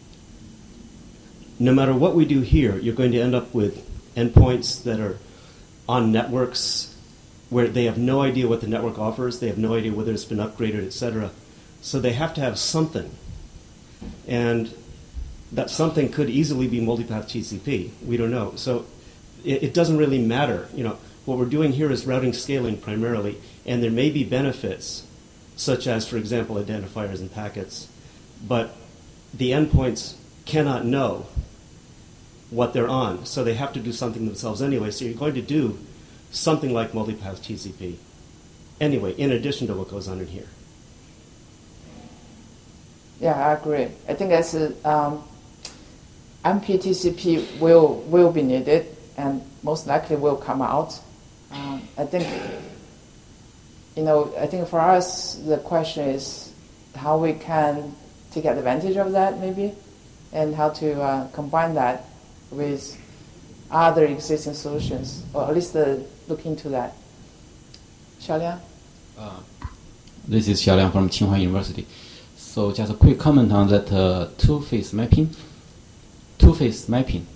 no matter what we do here, you're going to end up with endpoints that are on networks where they have no idea what the network offers, they have no idea whether it's been upgraded, et cetera. So they have to have something. And that something could easily be multipath T C P. We don't know. So it, it doesn't really matter. You know, what we're doing here is routing scaling primarily, and there may be benefits, such as, for example, identifiers and packets, but the endpoints cannot know what they're on. So they have to do something themselves anyway. So you're going to do something like multipath T C P anyway, in addition to what goes on in here. Yeah, I agree. I think that's uh, um, M P T C P will will be needed and most likely will come out. Um, I think, you know, I think for us the question is how we can take advantage of that maybe, and how to uh, combine that with other existing solutions, or at least uh, look into that. Xiaoliang? Uh, this is Xiaoliang from Tsinghua University. So just a quick comment on that uh, two-phase mapping. Two-phase mapping.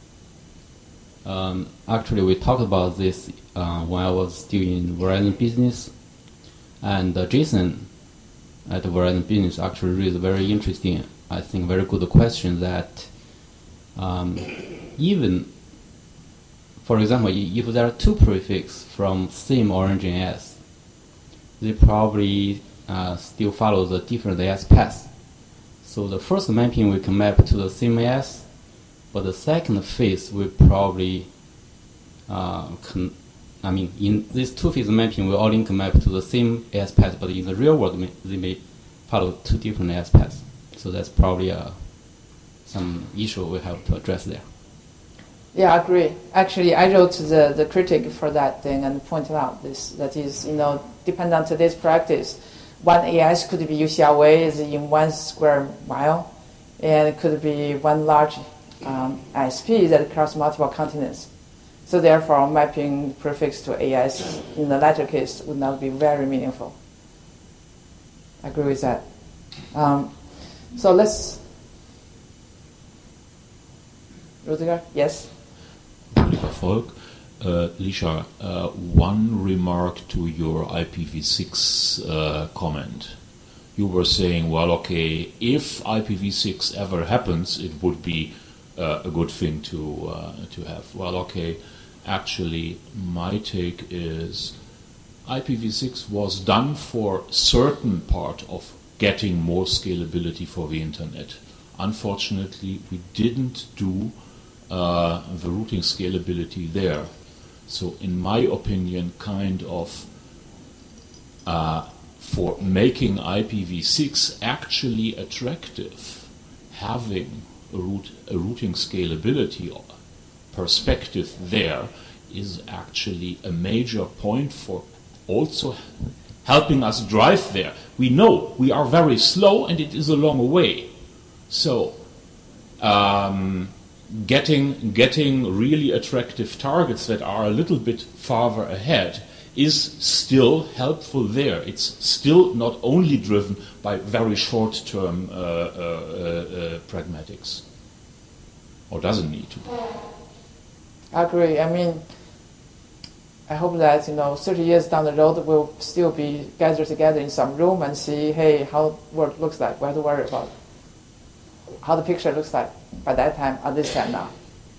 Um, actually, we talked about this uh, when I was still in Verizon Business, and uh, Jason at Verizon Business actually raised a very interesting, I think, very good question that um, even, for example, if there are two prefixes from same origin as, they probably uh, still follow the different A S path. So the first mapping we can map to the same A S, but the second phase we probably uh, can, I mean, in this two-phase mapping, we all link map to the same A S path, but in the real world, they may follow two different A S paths. So that's probably uh, some issue we have to address there. Yeah, I agree. Actually, I wrote the, the critic for that thing and pointed out this. That is, you know, dependent on today's practice, one A S could be U C L A is in one square mile, and it could be one large um, I S P that across multiple continents. So therefore, mapping prefix to A S in the latter case would not be very meaningful. I agree with that. Um, so let's... Rudiger, yes? Volk. Uh, Lisha, uh, one remark to your I P v six uh, comment. You were saying, well, okay, if I P v six ever happens, it would be uh, a good thing to uh, to have. Well, okay, actually, my take is I P v six was done for certain part of getting more scalability for the internet. Unfortunately, we didn't do uh, the routing scalability there. So in my opinion, kind of uh, for making I P v six actually attractive, having a, root, a routing scalability perspective there is actually a major point for also helping us drive there. We know we are very slow and it is a long way. So um, Getting getting really attractive targets that are a little bit farther ahead is still helpful there. It's still not only driven by very short-term uh, uh, uh, pragmatics, or doesn't need to be. I agree. I mean, I hope that, you know, thirty years down the road, we'll still be gathered together in some room and see, hey, how world looks like. We have to worry about how the picture looks like by that time, at this time now.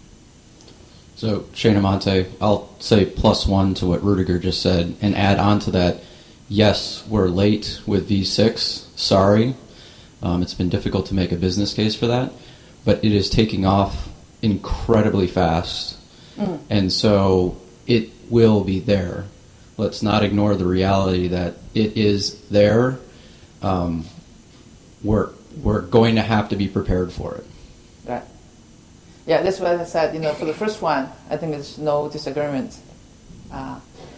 So, Shane Amante, I'll say plus one to what Rudiger just said, and add on to that, yes, we're late with v six, sorry. Um, it's been difficult to make a business case for that, but it is taking off incredibly fast, mm. and so it will be there. Let's not ignore the reality that it is there. Um, we're we're going to have to be prepared for it. Right. Yeah, that's what I said. You know, for the first one, I think there's no disagreement. Uh,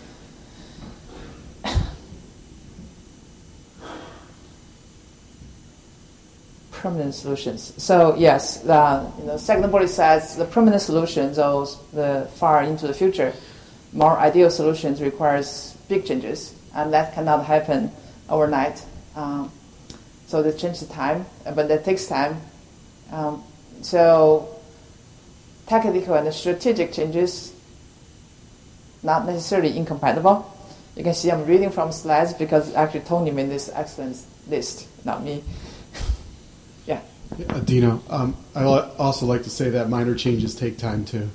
permanent solutions. So yes, the you know, second bullet says the permanent solutions, those the far into the future, more ideal solutions requires big changes, and that cannot happen overnight. Um, so that changes time, but that takes time. Um, so tactical and strategic changes, not necessarily incompatible. You can see I'm reading from slides because actually Tony made this excellent list, not me. Yeah. yeah. Dino, um, I also like to say that minor changes take time too.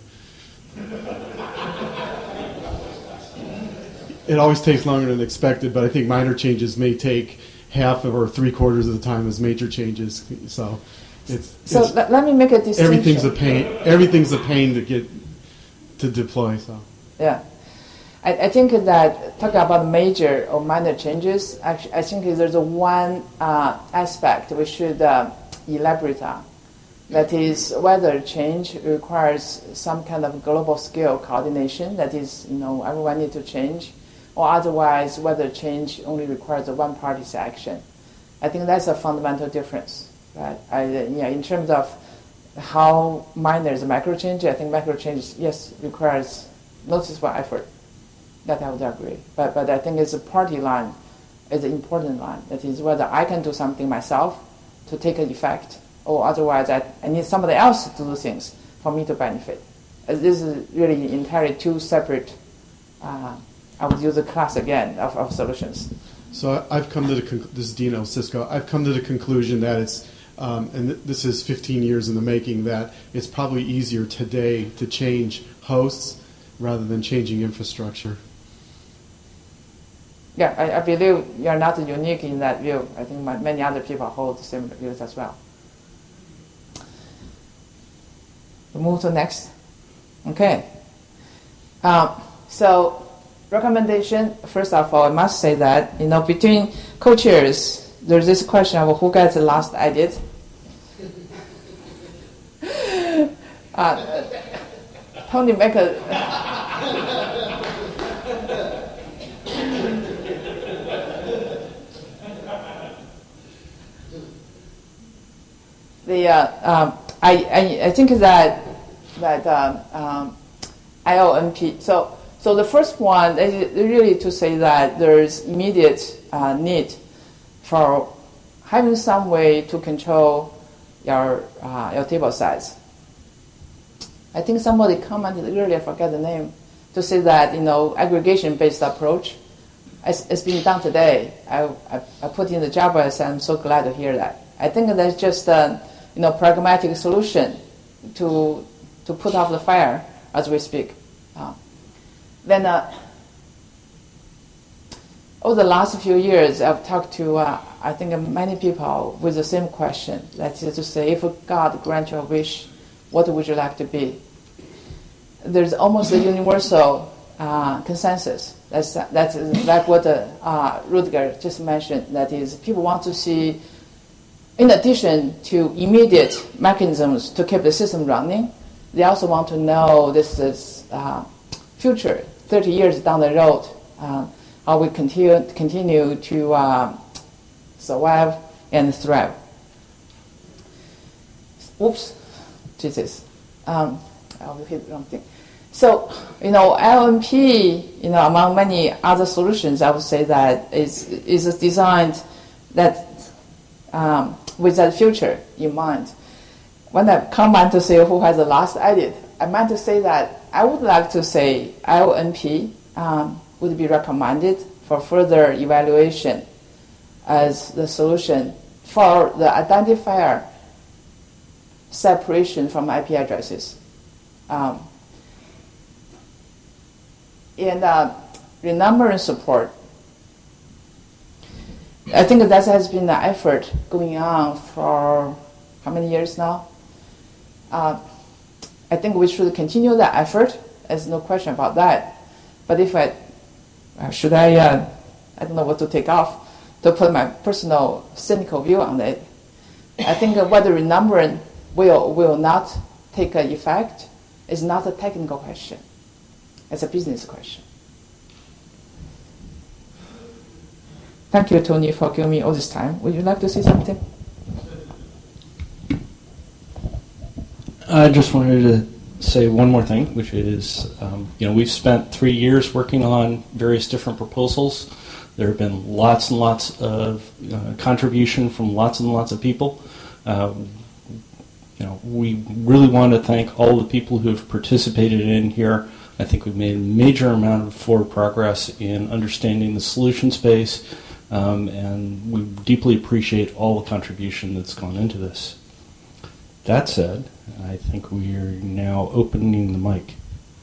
It always takes longer than expected, but I think minor changes may take half of or three quarters of the time as major changes. So It's, So it's, let, let me make a distinction. Everything's a pain. Everything's a pain to get to deploy. So yeah, I, I think that talking about major or minor changes, actually, I think there's a one uh, aspect we should uh, elaborate on. That is whether change requires some kind of global scale coordination. That is, you know, everyone need to change, or otherwise whether change only requires a one party's action. I think that's a fundamental difference. Right? I, yeah, in terms of how minor is macro change, I think macro change, yes, requires noticeable effort. That I would agree. But but I think it's a party line, is an important line. That is whether I can do something myself to take an effect, or otherwise I, I need somebody else to do things for me to benefit. As this is really entirely two separate, uh, I would use a class again, of, of solutions. So I've come to the conc- this is Dino Cisco. I've come to the conclusion that it's um, and th- this is fifteen years in the making, that it's probably easier today to change hosts rather than changing infrastructure. Yeah, I, I believe you're not unique in that view. I think my, many other people hold the same views as well. We move to next. Okay. Um, so recommendation. First of all, I must say that you know between co-chairs, there's this question of who gets the last edit. uh, Tony make a. The uh, um, I, I I think that that um, um, I O M P. So so the first one is really to say that there's immediate uh, need for having some way to control your uh, your table size. I think somebody commented earlier, I forget the name, to say that you know aggregation-based approach is, is being done today. I, I I put in the Java, and I'm so glad to hear that. I think that's just a you know pragmatic solution to to put off the fire as we speak. Uh, then uh, over the last few years, I've talked to uh, I think many people with the same question. That is to say, if God grant you a wish, what would you like to be? There's almost a universal uh, consensus. That's that's like what uh, uh, Rutger just mentioned. That is, people want to see, in addition to immediate mechanisms to keep the system running, they also want to know this is uh, future, thirty years down the road, uh, how we continue continue to uh, survive and thrive. Oops, Jesus, um, I'll hit the wrong thing. So, you know, L M P, you know, among many other solutions, I would say that is is designed that um, with that future in mind. When I come on to say who has the last edit, I meant to say that I would like to say L M P um, would be recommended for further evaluation as the solution for the identifier separation from I P addresses. Um, and uh, renumbering support. I think that has been an effort going on for how many years now? Uh, I think we should continue that effort. There's no question about that. But if I, uh, should I, uh, I don't know what to take off to put my personal cynical view on it. I think whether renumbering will will not take an effect is not a technical question. It's a business question. Thank you, Tony, for giving me all this time. Would you like to say something? I just wanted to say one more thing, which is, um, you know, we've spent three years working on various different proposals. There have been lots and lots of uh, contribution from lots and lots of people. Uh, you know, we really want to thank all the people who have participated in here. I think we've made a major amount of forward progress in understanding the solution space, um, and we deeply appreciate all the contribution that's gone into this. That said, I think we are now opening the mic.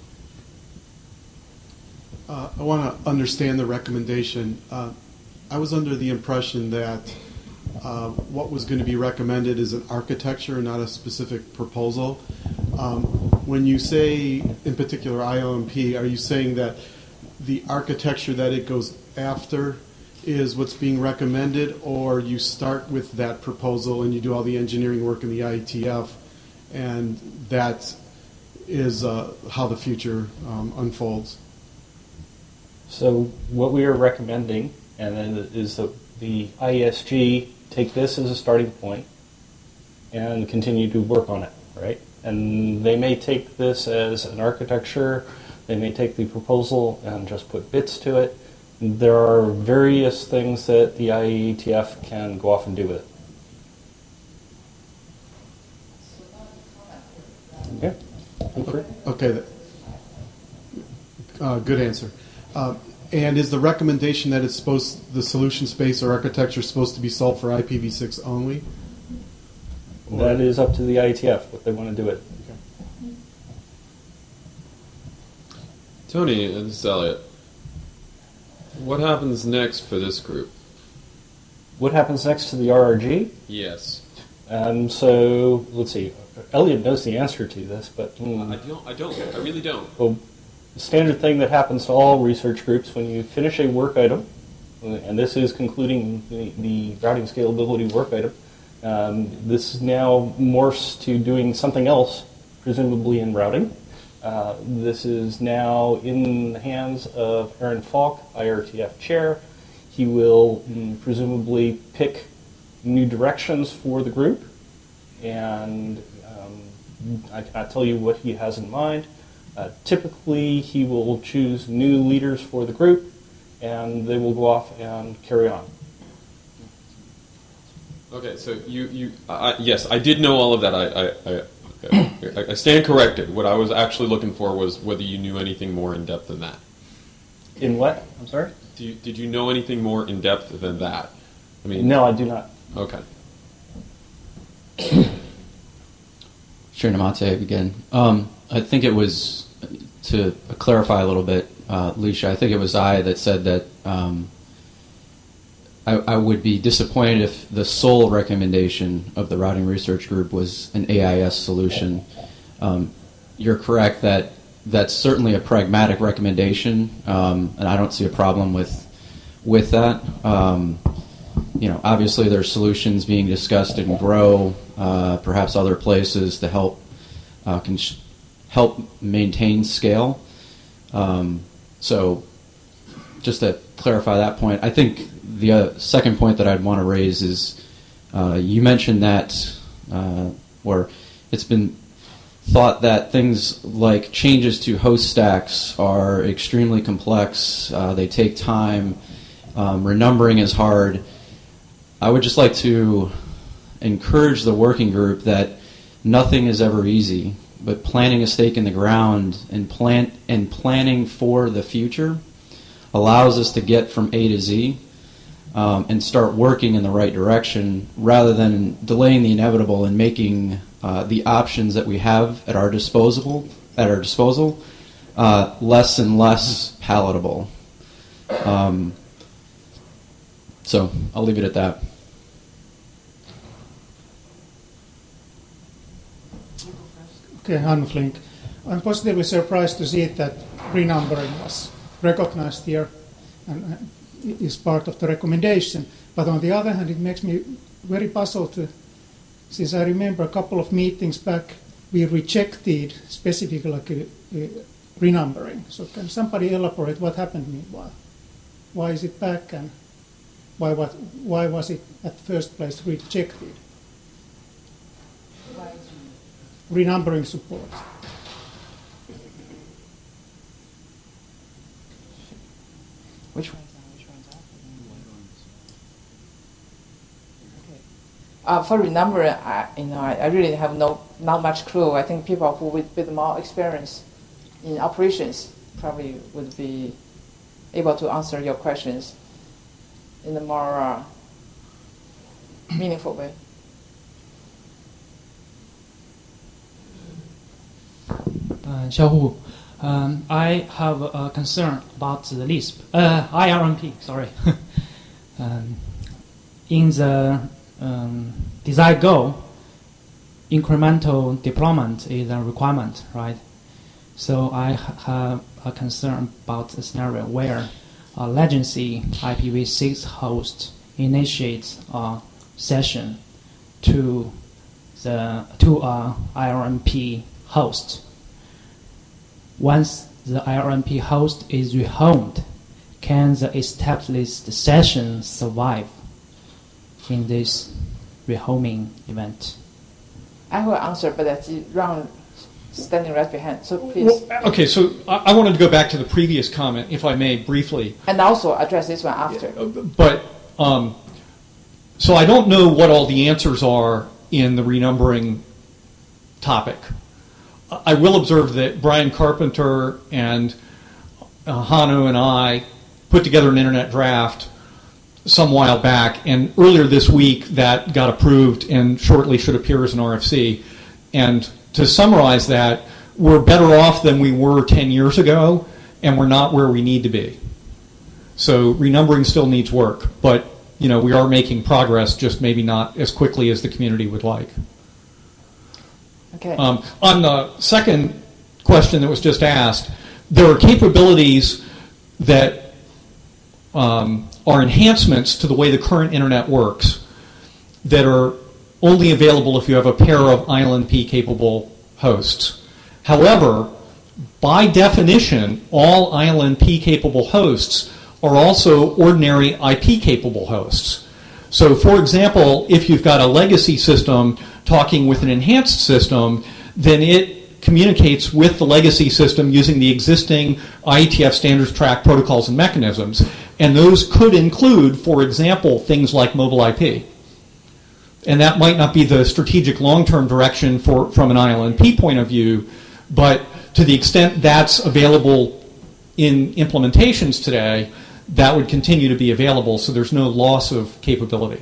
Uh, I want to understand the recommendation. Uh, I was under the impression that uh, what was going to be recommended is an architecture, not a specific proposal. Um, when you say, in particular, I O M P, are you saying that the architecture that it goes after is what's being recommended, or you start with that proposal and you do all the engineering work in the I E T F, and that is uh, how the future um, unfolds? So what we are recommending, and then is that the I E S G take this as a starting point and continue to work on it, right? And they may take this as an architecture, they may take the proposal and just put bits to it. There are various things that the I E T F can go off and do with it. Okay. Okay. Uh, good answer. Uh, and is the recommendation that it's supposed, the solution space or architecture is supposed to be solved for I P v six only? Or That is up to the I E T F, what they want to do with it. Tony, this is Elliot. What happens next for this group? What happens next to the R R G? Yes. Um, so, let's see. Elliot knows the answer to this, but... Mm, I don't. I don't. I really don't. Well, the standard thing that happens to all research groups when you finish a work item, and this is concluding the, the routing scalability work item, um, this now morphs to doing something else, presumably in routing. Uh, this is now in the hands of Aaron Falk, I R T F chair. He will mm, presumably pick new directions for the group, and um, I cannot tell you what he has in mind. Uh, typically, he will choose new leaders for the group, and they will go off and carry on. Okay, so you, you I, yes, I did know all of that. I, I, I, I stand corrected. What I was actually looking for was whether you knew anything more in depth than that. In what? I'm sorry? Do you, did you know anything more in depth than that? I mean, no, I do not. Okay. Srinamate again. Um, I think it was, to clarify a little bit, uh, Leisha, I think it was I that said that um, I, I would be disappointed if the sole recommendation of the Routing Research Group was an A I S solution. Um, you're correct that that's certainly a pragmatic recommendation, um, and I don't see a problem with with that. Um, you know, obviously there's solutions being discussed in Grow, uh, perhaps other places to help uh, can sh- help maintain scale. Um, so, just to clarify that point, I think the uh, second point that I'd want to raise is uh, you mentioned that uh, where it's been thought that things like changes to host stacks are extremely complex, uh, they take time, um, renumbering is hard. I would just like to encourage the working group that nothing is ever easy, but planting a stake in the ground and plan and planning for the future allows us to get from A to Z um, and start working in the right direction rather than delaying the inevitable and making uh, the options that we have at our disposal at our disposal uh, less and less palatable. Um, so I'll leave it at that. Okay, Hannu Flink. I'm positively surprised to see that renumbering was recognized here and is part of the recommendation. But on the other hand, it makes me very puzzled to, since I remember a couple of meetings back, we rejected specifically like a, a renumbering. So can somebody elaborate what happened meanwhile? Why is it back, and why, what, why was it at the first place rejected? Renumbering support. Which one? Uh, for renumbering, I, you know, I, I really have no not much clue. I think people who with, with more experience in operations probably would be able to answer your questions in a more uh, meaningful way. Uh, Xiaohu, um, I have a concern about the Lisp, uh, I R M P, sorry. um, in the um, desired goal, incremental deployment is a requirement, right? So I ha- have a concern about a scenario where a legacy I P v six host initiates a session to the to a I R M P host. Once the I R M P host is rehomed, can the established session survive in this rehoming event? I will answer, but that's Ron standing right behind. So please. Well, okay, so I, I wanted to go back to the previous comment, if I may, briefly. And also address this one after. But, um, so I don't know what all the answers are in the renumbering topic. I will observe that Brian Carpenter and uh, Hanu and I put together an internet draft some while back, and earlier this week that got approved and shortly should appear as an R F C. And to summarize that, we're better off than we were ten years ago, and we're not where we need to be. So renumbering still needs work, but you know we are making progress, just maybe not as quickly as the community would like. Okay. Um, on the second question that was just asked, there are capabilities that um, are enhancements to the way the current internet works that are only available if you have a pair of I L N P capable hosts. However, by definition, all I L N P capable hosts are also ordinary I P capable hosts. So, for example, if you've got a legacy system talking with an enhanced system, then it communicates with the legacy system using the existing I E T F standards track protocols and mechanisms. And those could include, for example, things like mobile I P. And that might not be the strategic long-term direction for, from an I L N P point of view, but to the extent that's available in implementations today, that would continue to be available, so there's no loss of capability.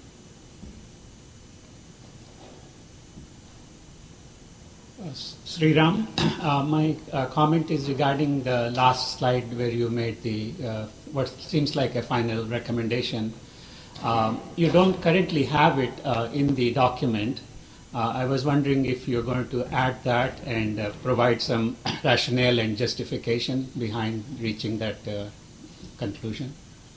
Sriram, uh, my uh, comment is regarding the last slide where you made the uh, what seems like a final recommendation. Um, you don't currently have it uh, in the document. Uh, I was wondering if you're going to add that and uh, provide some rationale and justification behind reaching that uh, conclusion.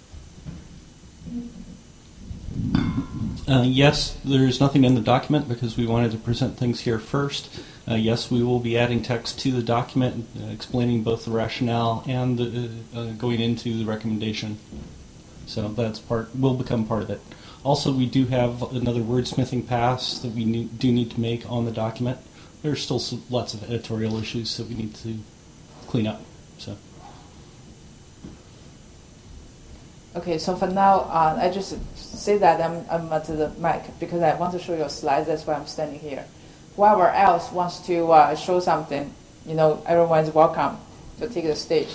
Uh, yes, there's nothing in the document because we wanted to present things here first. Uh, yes, we will be adding text to the document uh, explaining both the rationale and the, uh, uh, going into the recommendation. So that's part will become part of it. Also, we do have another wordsmithing pass that we need, do need to make on the document. There's still some, lots of editorial issues that we need to clean up. So. Okay, so for now, uh, I just say that I'm, I'm at the mic because I want to show you a slide. That's why I'm standing here. Whoever else wants to uh, show something, you know, everyone is welcome to take the stage.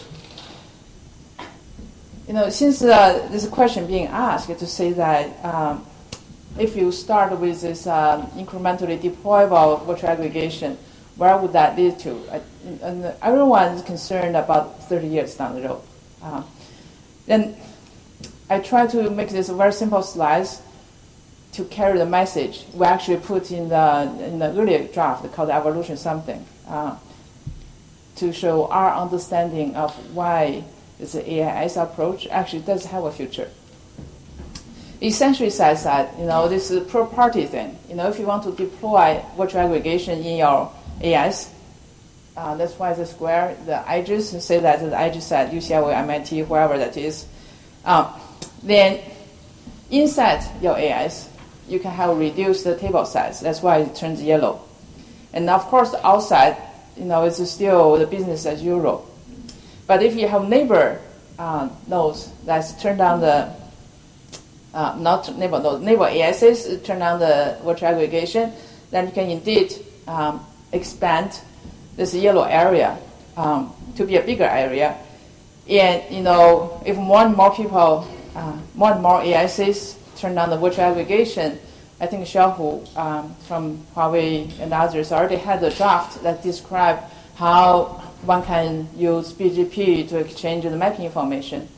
You know, since uh, there's a question being asked to say that um, if you start with this um, incrementally deployable virtual aggregation, where would that lead to? Uh, and everyone is concerned about thirty years down the road. Uh, then I try to make this a very simple slides to carry the message. We actually put in the in the earlier draft called evolution something uh, to show our understanding of why this A I S approach actually does have a future. It essentially says that you know this is a per-party thing. You know, if you want to deploy virtual aggregation in your A S, uh, that's why the square, the edges, say that the edges at U C L A, M I T, wherever that is. Um, then inside your A S, you can have reduced the table size. That's why it turns yellow. And of course, outside, you know, it's still the business as usual. But if you have neighbor uh, nodes that's turned on the, uh, not neighbor nodes, neighbor A Ss, turn on the virtual aggregation, then you can indeed um, expand this yellow area um, to be a bigger area. And, you know, if more and more people, uh, more and more A Ss turn on the virtual aggregation, I think Xiaohu um, from Huawei and others already had a draft that described how one can use B G P to exchange the mapping information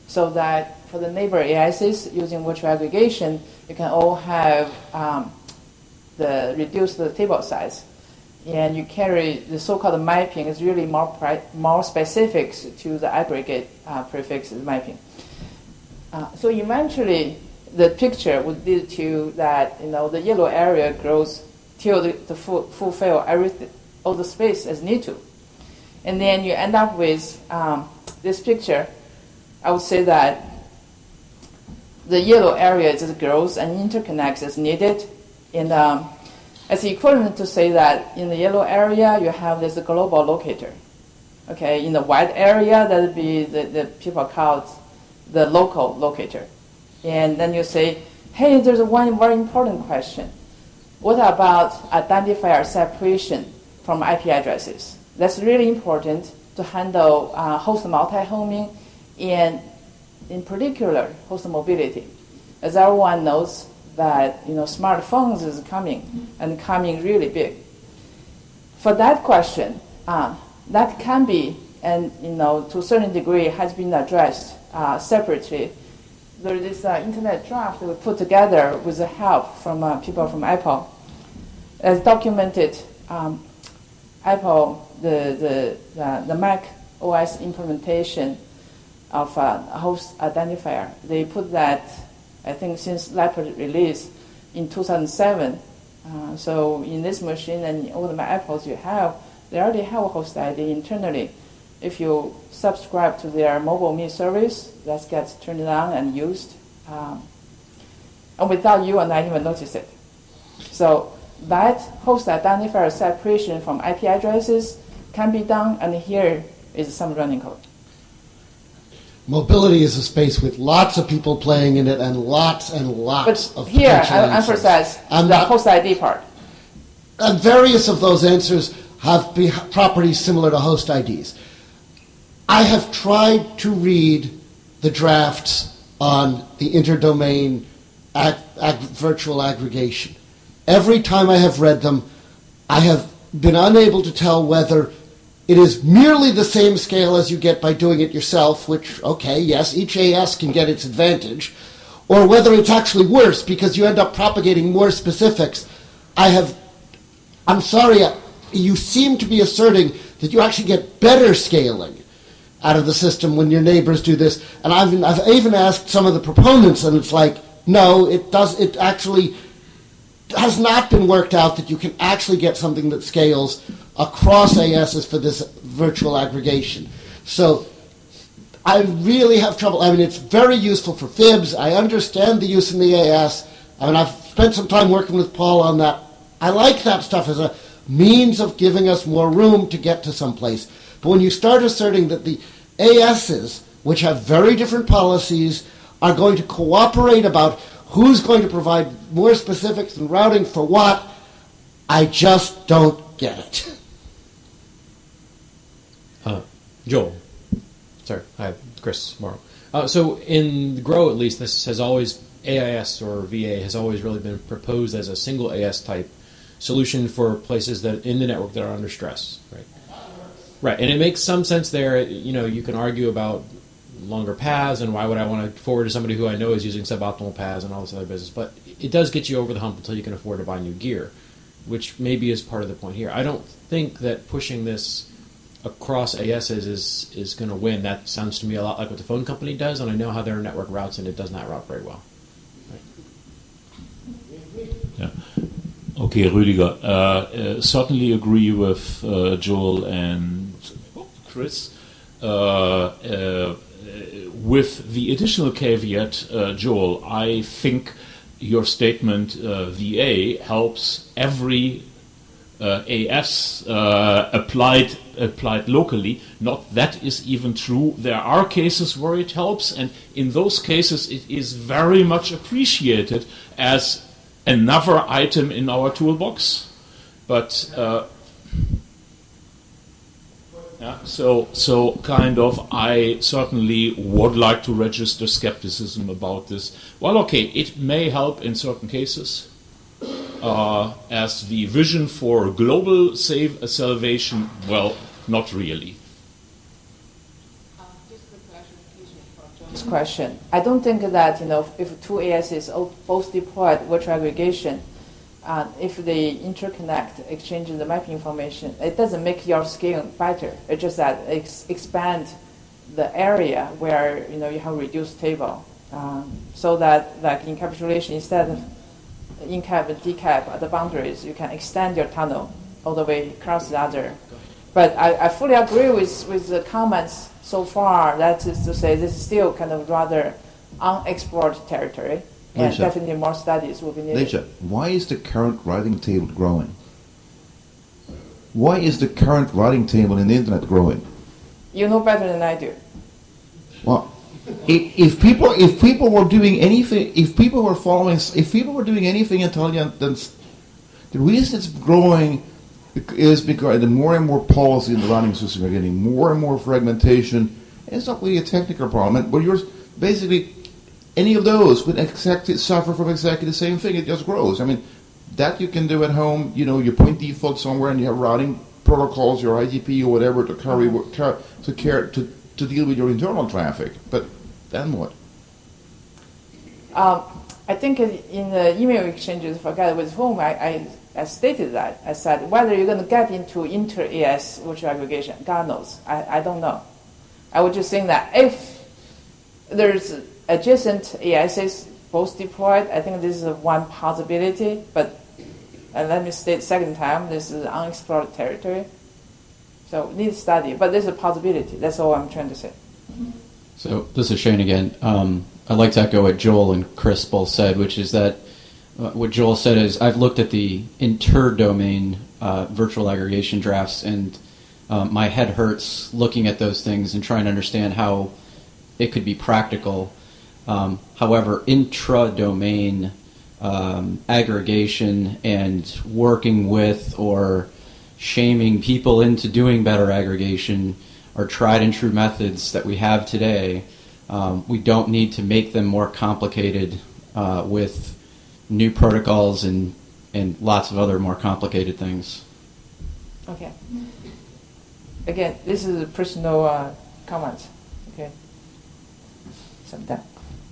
so that for the neighbor A Ss using virtual aggregation, you can all have um, the reduce the table size. And you carry the so-called mapping is really more pri- more specific to the aggregate uh, prefix mapping. Uh, so eventually, the picture would lead to that, you know, the yellow area grows till the, the full, fulfill everything, all the space as need to. And then you end up with um, this picture. I would say that the yellow area just grows and interconnects as needed. And um, it's equivalent to say that in the yellow area, you have this global locator. Okay, in the white area, that would be the, the people call it the local locator. And then you say, hey, there's one very important question. What about identifier separation from I P addresses? That's really important to handle uh, host multi-homing and, in particular, host mobility. As everyone knows, that you know, smartphones is coming and coming really big. For that question, uh, that can be, and you know, to a certain degree, has been addressed uh, separately. There is this uh, internet draft that we put together with the help from uh, people from Apple, as documented. Um, Apple, the the the, the Mac O S implementation of uh, a host identifier, they put that, I think, since Leopard release in two thousand seven. Uh, so in this machine and all the Mac Apples you have, they already have a host I D internally. If you subscribe to their mobile me service, that gets turned on and used. Um, and without you and I even notice it. So that host identifier separation from I P addresses can be done, and here is some running code. Mobility is a space with lots of people playing in it and lots and lots but of here, potential I answers. emphasize I'm the not- host I D part. And various of those answers have be- properties similar to host I Ds. I have tried to read the drafts on the interdomain ag- ag- virtual aggregation. Every time I have read them, I have been unable to tell whether it is merely the same scale as you get by doing it yourself, which, okay, yes, each A S can get its advantage, or whether it's actually worse because you end up propagating more specifics. I have, I'm sorry, you seem to be asserting that you actually get better scaling out of the system when your neighbors do this. And I've, I've even asked some of the proponents, and it's like, no, it does. It actually has not been worked out that you can actually get something that scales across A Ss for this virtual aggregation. So I really have trouble. I mean, it's very useful for fibs. I understand the use in the A S. I mean, I've spent some time working with Paul on that. I like that stuff as a means of giving us more room to get to someplace. But when you start asserting that the A Ss, which have very different policies, are going to cooperate about who's going to provide more specifics and routing for what, I just don't get it. Uh, Joel. Sorry, hi, Chris Morrow. Uh, so in Grow, at least, this has always, A I S or V A has always really been proposed as a single A S type solution for places that in the network that are under stress, right? Right, and it makes some sense there. You know, you can argue about longer paths and why would I want to forward to somebody who I know is using suboptimal paths and all this other business, but it does get you over the hump until you can afford to buy new gear, which maybe is part of the point here. I don't think that pushing this across A Ss is, is going to win. That sounds to me a lot like what the phone company does, and I know how their network routes, and it does not route very well. Right. Yeah. Okay, Rüdiger. Uh, uh, certainly agree with uh, Joel and Chris. Uh, uh, with the additional caveat, uh, Joel, I think your statement uh, V A helps every uh, A S uh, applied applied locally. Not that is even true. There are cases where it helps, and in those cases it is very much appreciated as another item in our toolbox. But uh, yeah, so so kind of, I certainly would like to register skepticism about this. Well, okay, it may help in certain cases. Uh, as the vision for global save, uh, salvation, well, not really. Um, just a clarification for question. I don't think that, you know, if two A Ss both deployed virtual aggregation, uh, if they interconnect, exchange the mapping information, it doesn't make your scale better. It's just that it ex- expand the area where, you know, you have reduced table. Um, so that, like encapsulation, instead of in-cap and decap at the boundaries, you can extend your tunnel all the way across the other. But I, I fully agree with, with the comments so far. That is to say, this is still kind of rather unexplored territory, and Leisha. definitely more studies will be needed. Leisha, why is the current routing table growing? Why is the current routing table in the internet growing? You know better than I do. Well, if, if people if people were doing anything, if people were following, if people were doing anything intelligent, then the reason it's growing is because the more and more policy in the routing system are getting more and more fragmentation. It's not really a technical problem, but you're basically any of those would exactly suffer from exactly the same thing. It just grows. I mean, that you can do at home. You know, you point default somewhere and you have routing protocols, your I G P or whatever to carry to care to to deal with your internal traffic. But then what? Um, I think in, in the email exchanges, forget with whom, I, I, I stated that. I said, whether you're going to get into inter-A S virtual aggregation, God knows. I, I don't know. I was just saying that if there's adjacent A Ss both deployed, I think this is one possibility. But and let me state second time, this is unexplored territory. So need study, but there's a possibility. That's all I'm trying to say. So this is Shane again. Um, I'd like to echo what Joel and Chris both said, which is that uh, what Joel said is I've looked at the inter-domain uh, virtual aggregation drafts, and um, my head hurts looking at those things and trying to understand how it could be practical. Um, however, intra-domain um, aggregation and working with or shaming people into doing better aggregation are tried and true methods that we have today. Um, we don't need to make them more complicated uh, with new protocols and, and lots of other more complicated things. Okay. Again, this is a personal uh, comment. Okay. So that.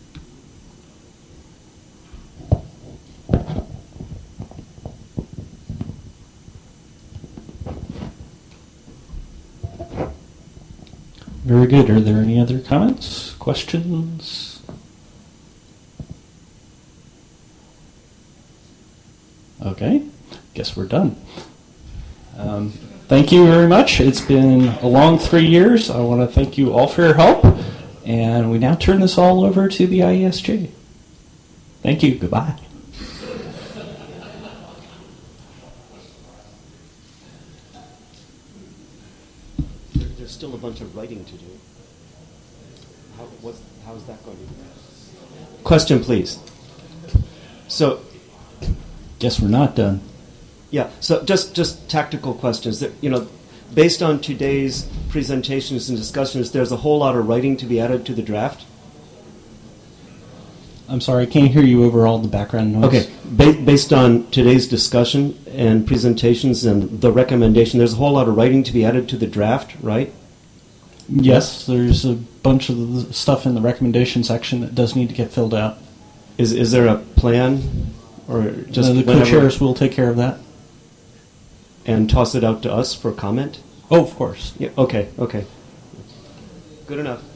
Very good. Are there any other comments, questions? Okay, guess we're done. Um, thank you very much. It's been a long three years. I want to thank you all for your help, and we now turn this all over to the I E S J. Thank you. Goodbye. There's still a bunch of writing to do. How, what's, how's that going to be? Question, please. So, guess we're not done. Yeah. So, just just tactical questions. That, you know, based on today's presentations and discussions, there's a whole lot of writing to be added to the draft. I'm sorry, I can't hear you over all the background noise. Okay. Ba- based on today's discussion and presentations and the recommendation, there's a whole lot of writing to be added to the draft, right? Yes, there's a bunch of the stuff in the recommendation section that does need to get filled out. Is is there a plan, or just uh, the whenever- co-chairs will take care of that and toss it out to us for comment? Oh, of course. Yeah. Okay. Okay. Good enough.